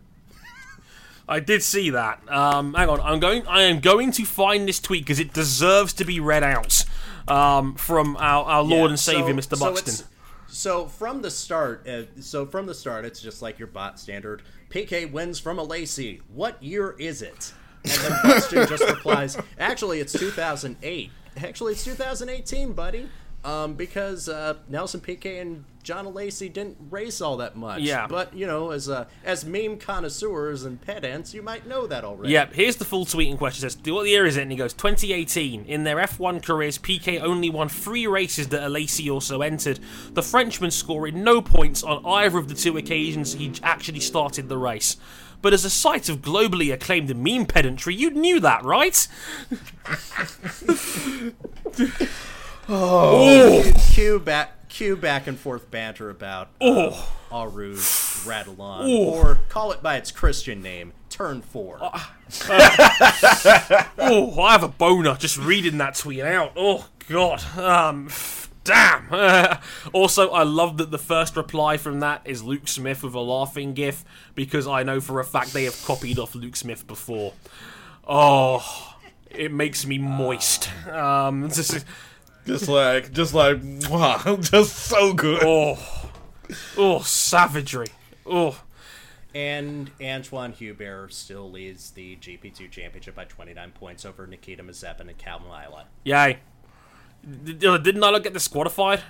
I did see that. Um, hang on, I'm going. I am going to find this tweet because it deserves to be read out um, from our, our Lord Yeah, and Savior, so- Mister so Buxton. it's- So from the start, uh, so from the start, it's just like your bot standard. P K wins from Alesi. What year is it? And then Buxton just replies, "Actually, it's two thousand eight. Actually, it's two thousand eighteen, buddy. Um, because uh, Nelson Piquet and John Alesi didn't race all that much. Yeah. But you know, as uh, as meme connoisseurs and pedants, you might know that already. Yep, here's the full tweet in question. It says, what year is it? And he goes, twenty eighteen. In their F one careers, Piquet only won three races that Alesi also entered. The Frenchman scoring no points on either of the two occasions he actually started the race. But as a site of globally acclaimed meme pedantry, you knew that, right? Oh. Cue back, cue back and forth banter about uh, Oh. Au Rouge, Radalon, Oh. or call it by its Christian name, Turn Four. Oh, I have a boner just reading that tweet out. Oh, God. Um, damn. Also, I love that the first reply from that is Luke Smith with a laughing gif, because I know for a fact they have copied off Luke Smith before. Oh, it makes me moist. Um, this is- Just like, just like, wow, just so good. oh, oh, savagery. Oh. And Antoine Hubert still leads the G P two championship by twenty-nine points over Nikita Mazepin and Calvin Isla. Yay. Did, didn't I get disqualified?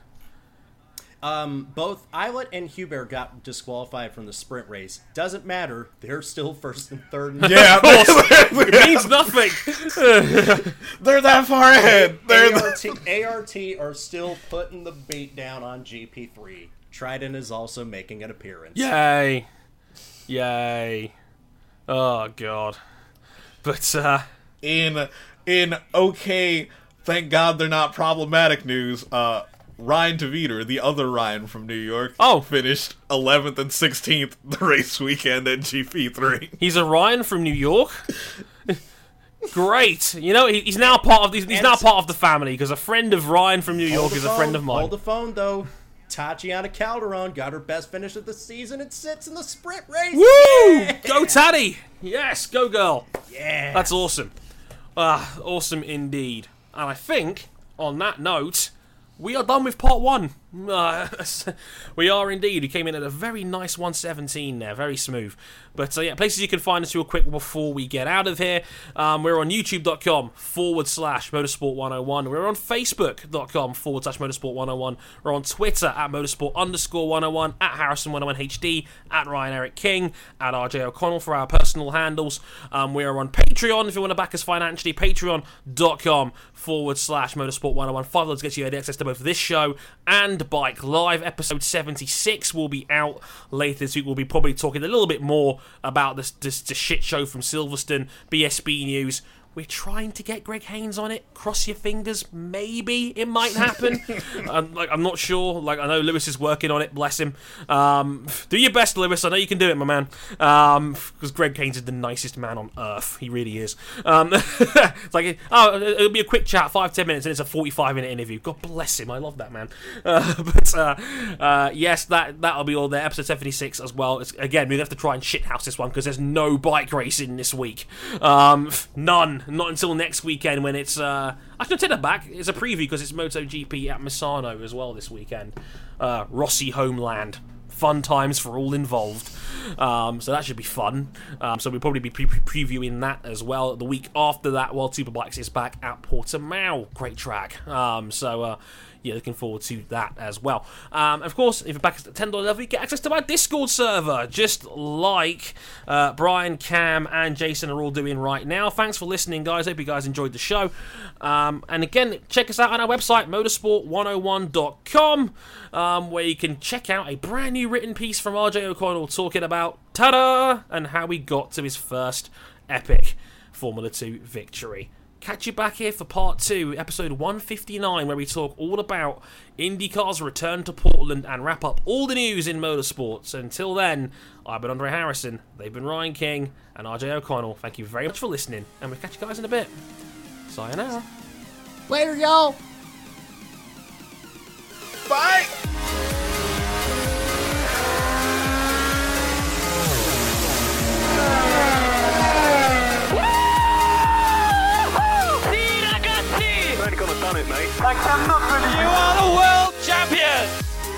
Um, both Islet and Hubert got disqualified from the sprint race. Doesn't matter. They're still first and third. And Yeah, It means nothing. they're that far ahead. They're A R T, A R T are still putting the beat down on G P three. Trident is also making an appearance. Yay. Yay. Oh, God. But, uh... in in okay. Thank God they're not problematic news. Uh, Ryan Taviter, the other Ryan from New York, Oh. finished eleventh and sixteenth the race weekend at G P three. he's a Ryan from New York? Great. You know, he, he's now part of he's, he's now part of the family, because a friend of Ryan from New York Hold the is a phone, friend of mine. Hold the phone, though. Tatiana Calderon got her best finish of the season and sits in the sprint race. Woo! Yeah! Go Taddy! Yes, go girl. Yeah. That's awesome. Ah, awesome indeed. And I think, on that note, we are done with part one. Uh, we are indeed. We came in at a very nice one seventeen there, very smooth. But uh, yeah, places you can find us real quick before we get out of here. Um, we're on youtube.com forward slash motorsport 101. We're on facebook.com forward slash motorsport 101. We're on Twitter at motorsport underscore 101, at Harrison one oh one H D, at Ryan Eric King, at R J O'Connell for our personal handles. Um, we are on Patreon if you want to back us financially. Patreon.com forward slash motorsport 101. Five dollars gets you access to both this show and Handbike Live. Episode seventy-six will be out later this week. We'll be probably talking a little bit more about this, this, this shit show from Silverstone, B S B News. We're trying to get Greg Haynes on it. Cross your fingers. Maybe it might happen. I'm, like, I'm not sure. Like, I know Lewis is working on it. Bless him. Um, do your best, Lewis. I know you can do it, my man. Because um, Greg Haynes is the nicest man on earth. He really is. Um, it's like, oh, it'll be a quick chat, five, ten minutes, and it's a forty-five minute interview. God bless him. I love that man. Uh, but uh, uh, yes, that that'll be all there. Episode seventy-six as well. It's, again, we have to try and shithouse this one because there's no bike racing this week. Um, none. Not until next weekend when it's... Uh, I can take that back. It's a preview because it's MotoGP at Misano as well this weekend. Uh, Rossi homeland. Fun times for all involved. Um, so that should be fun. Um, so we'll probably be pre- previewing that as well. The week after that, World Superbikes is back at Portimao. Great track. Um, so... Uh, Yeah, looking forward to that as well. Um, of course, if you're back at the ten dollars level, you get access to my Discord server, just like uh, Brian, Cam, and Jason are all doing right now. Thanks for listening, guys. Hope you guys enjoyed the show. Um, and again, check us out on our website, motorsport one oh one dot com, um, where you can check out a brand new written piece from R J O'Connell talking about, ta-da, and how he got to his first epic Formula two victory. Catch you back here for part two, episode one fifty-nine, where we talk all about IndyCar's return to Portland and wrap up all the news in motorsports. Until then, I've been Andre Harrison, they've been Ryan King, and R J O'Connell. Thank you very much for listening, and we'll catch you guys in a bit. Sayonara. Later, y'all. Bye! Done it, mate. I cannot believe you are the world champion!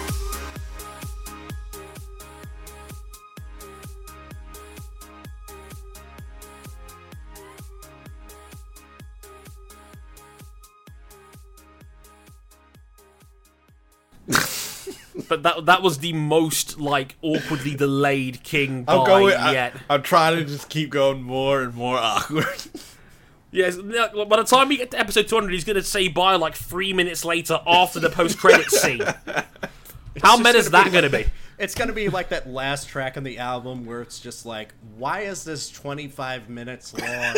But that that was the most, like, awkwardly delayed King I'm bye going. yet. I, I'm trying to just keep going more and more awkward. Yes, by the time we get to episode two hundred, he's going to say bye like three minutes later after the post-credits scene. How meta is that going to be? It's going to be like that last track on the album where it's just like, why is this twenty-five minutes long?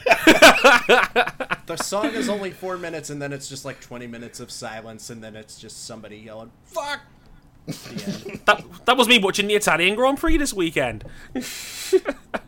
The song is only four minutes, and then it's just like twenty minutes of silence, and then it's just somebody yelling, fuck! The end. That, that was me watching the Italian Grand Prix this weekend.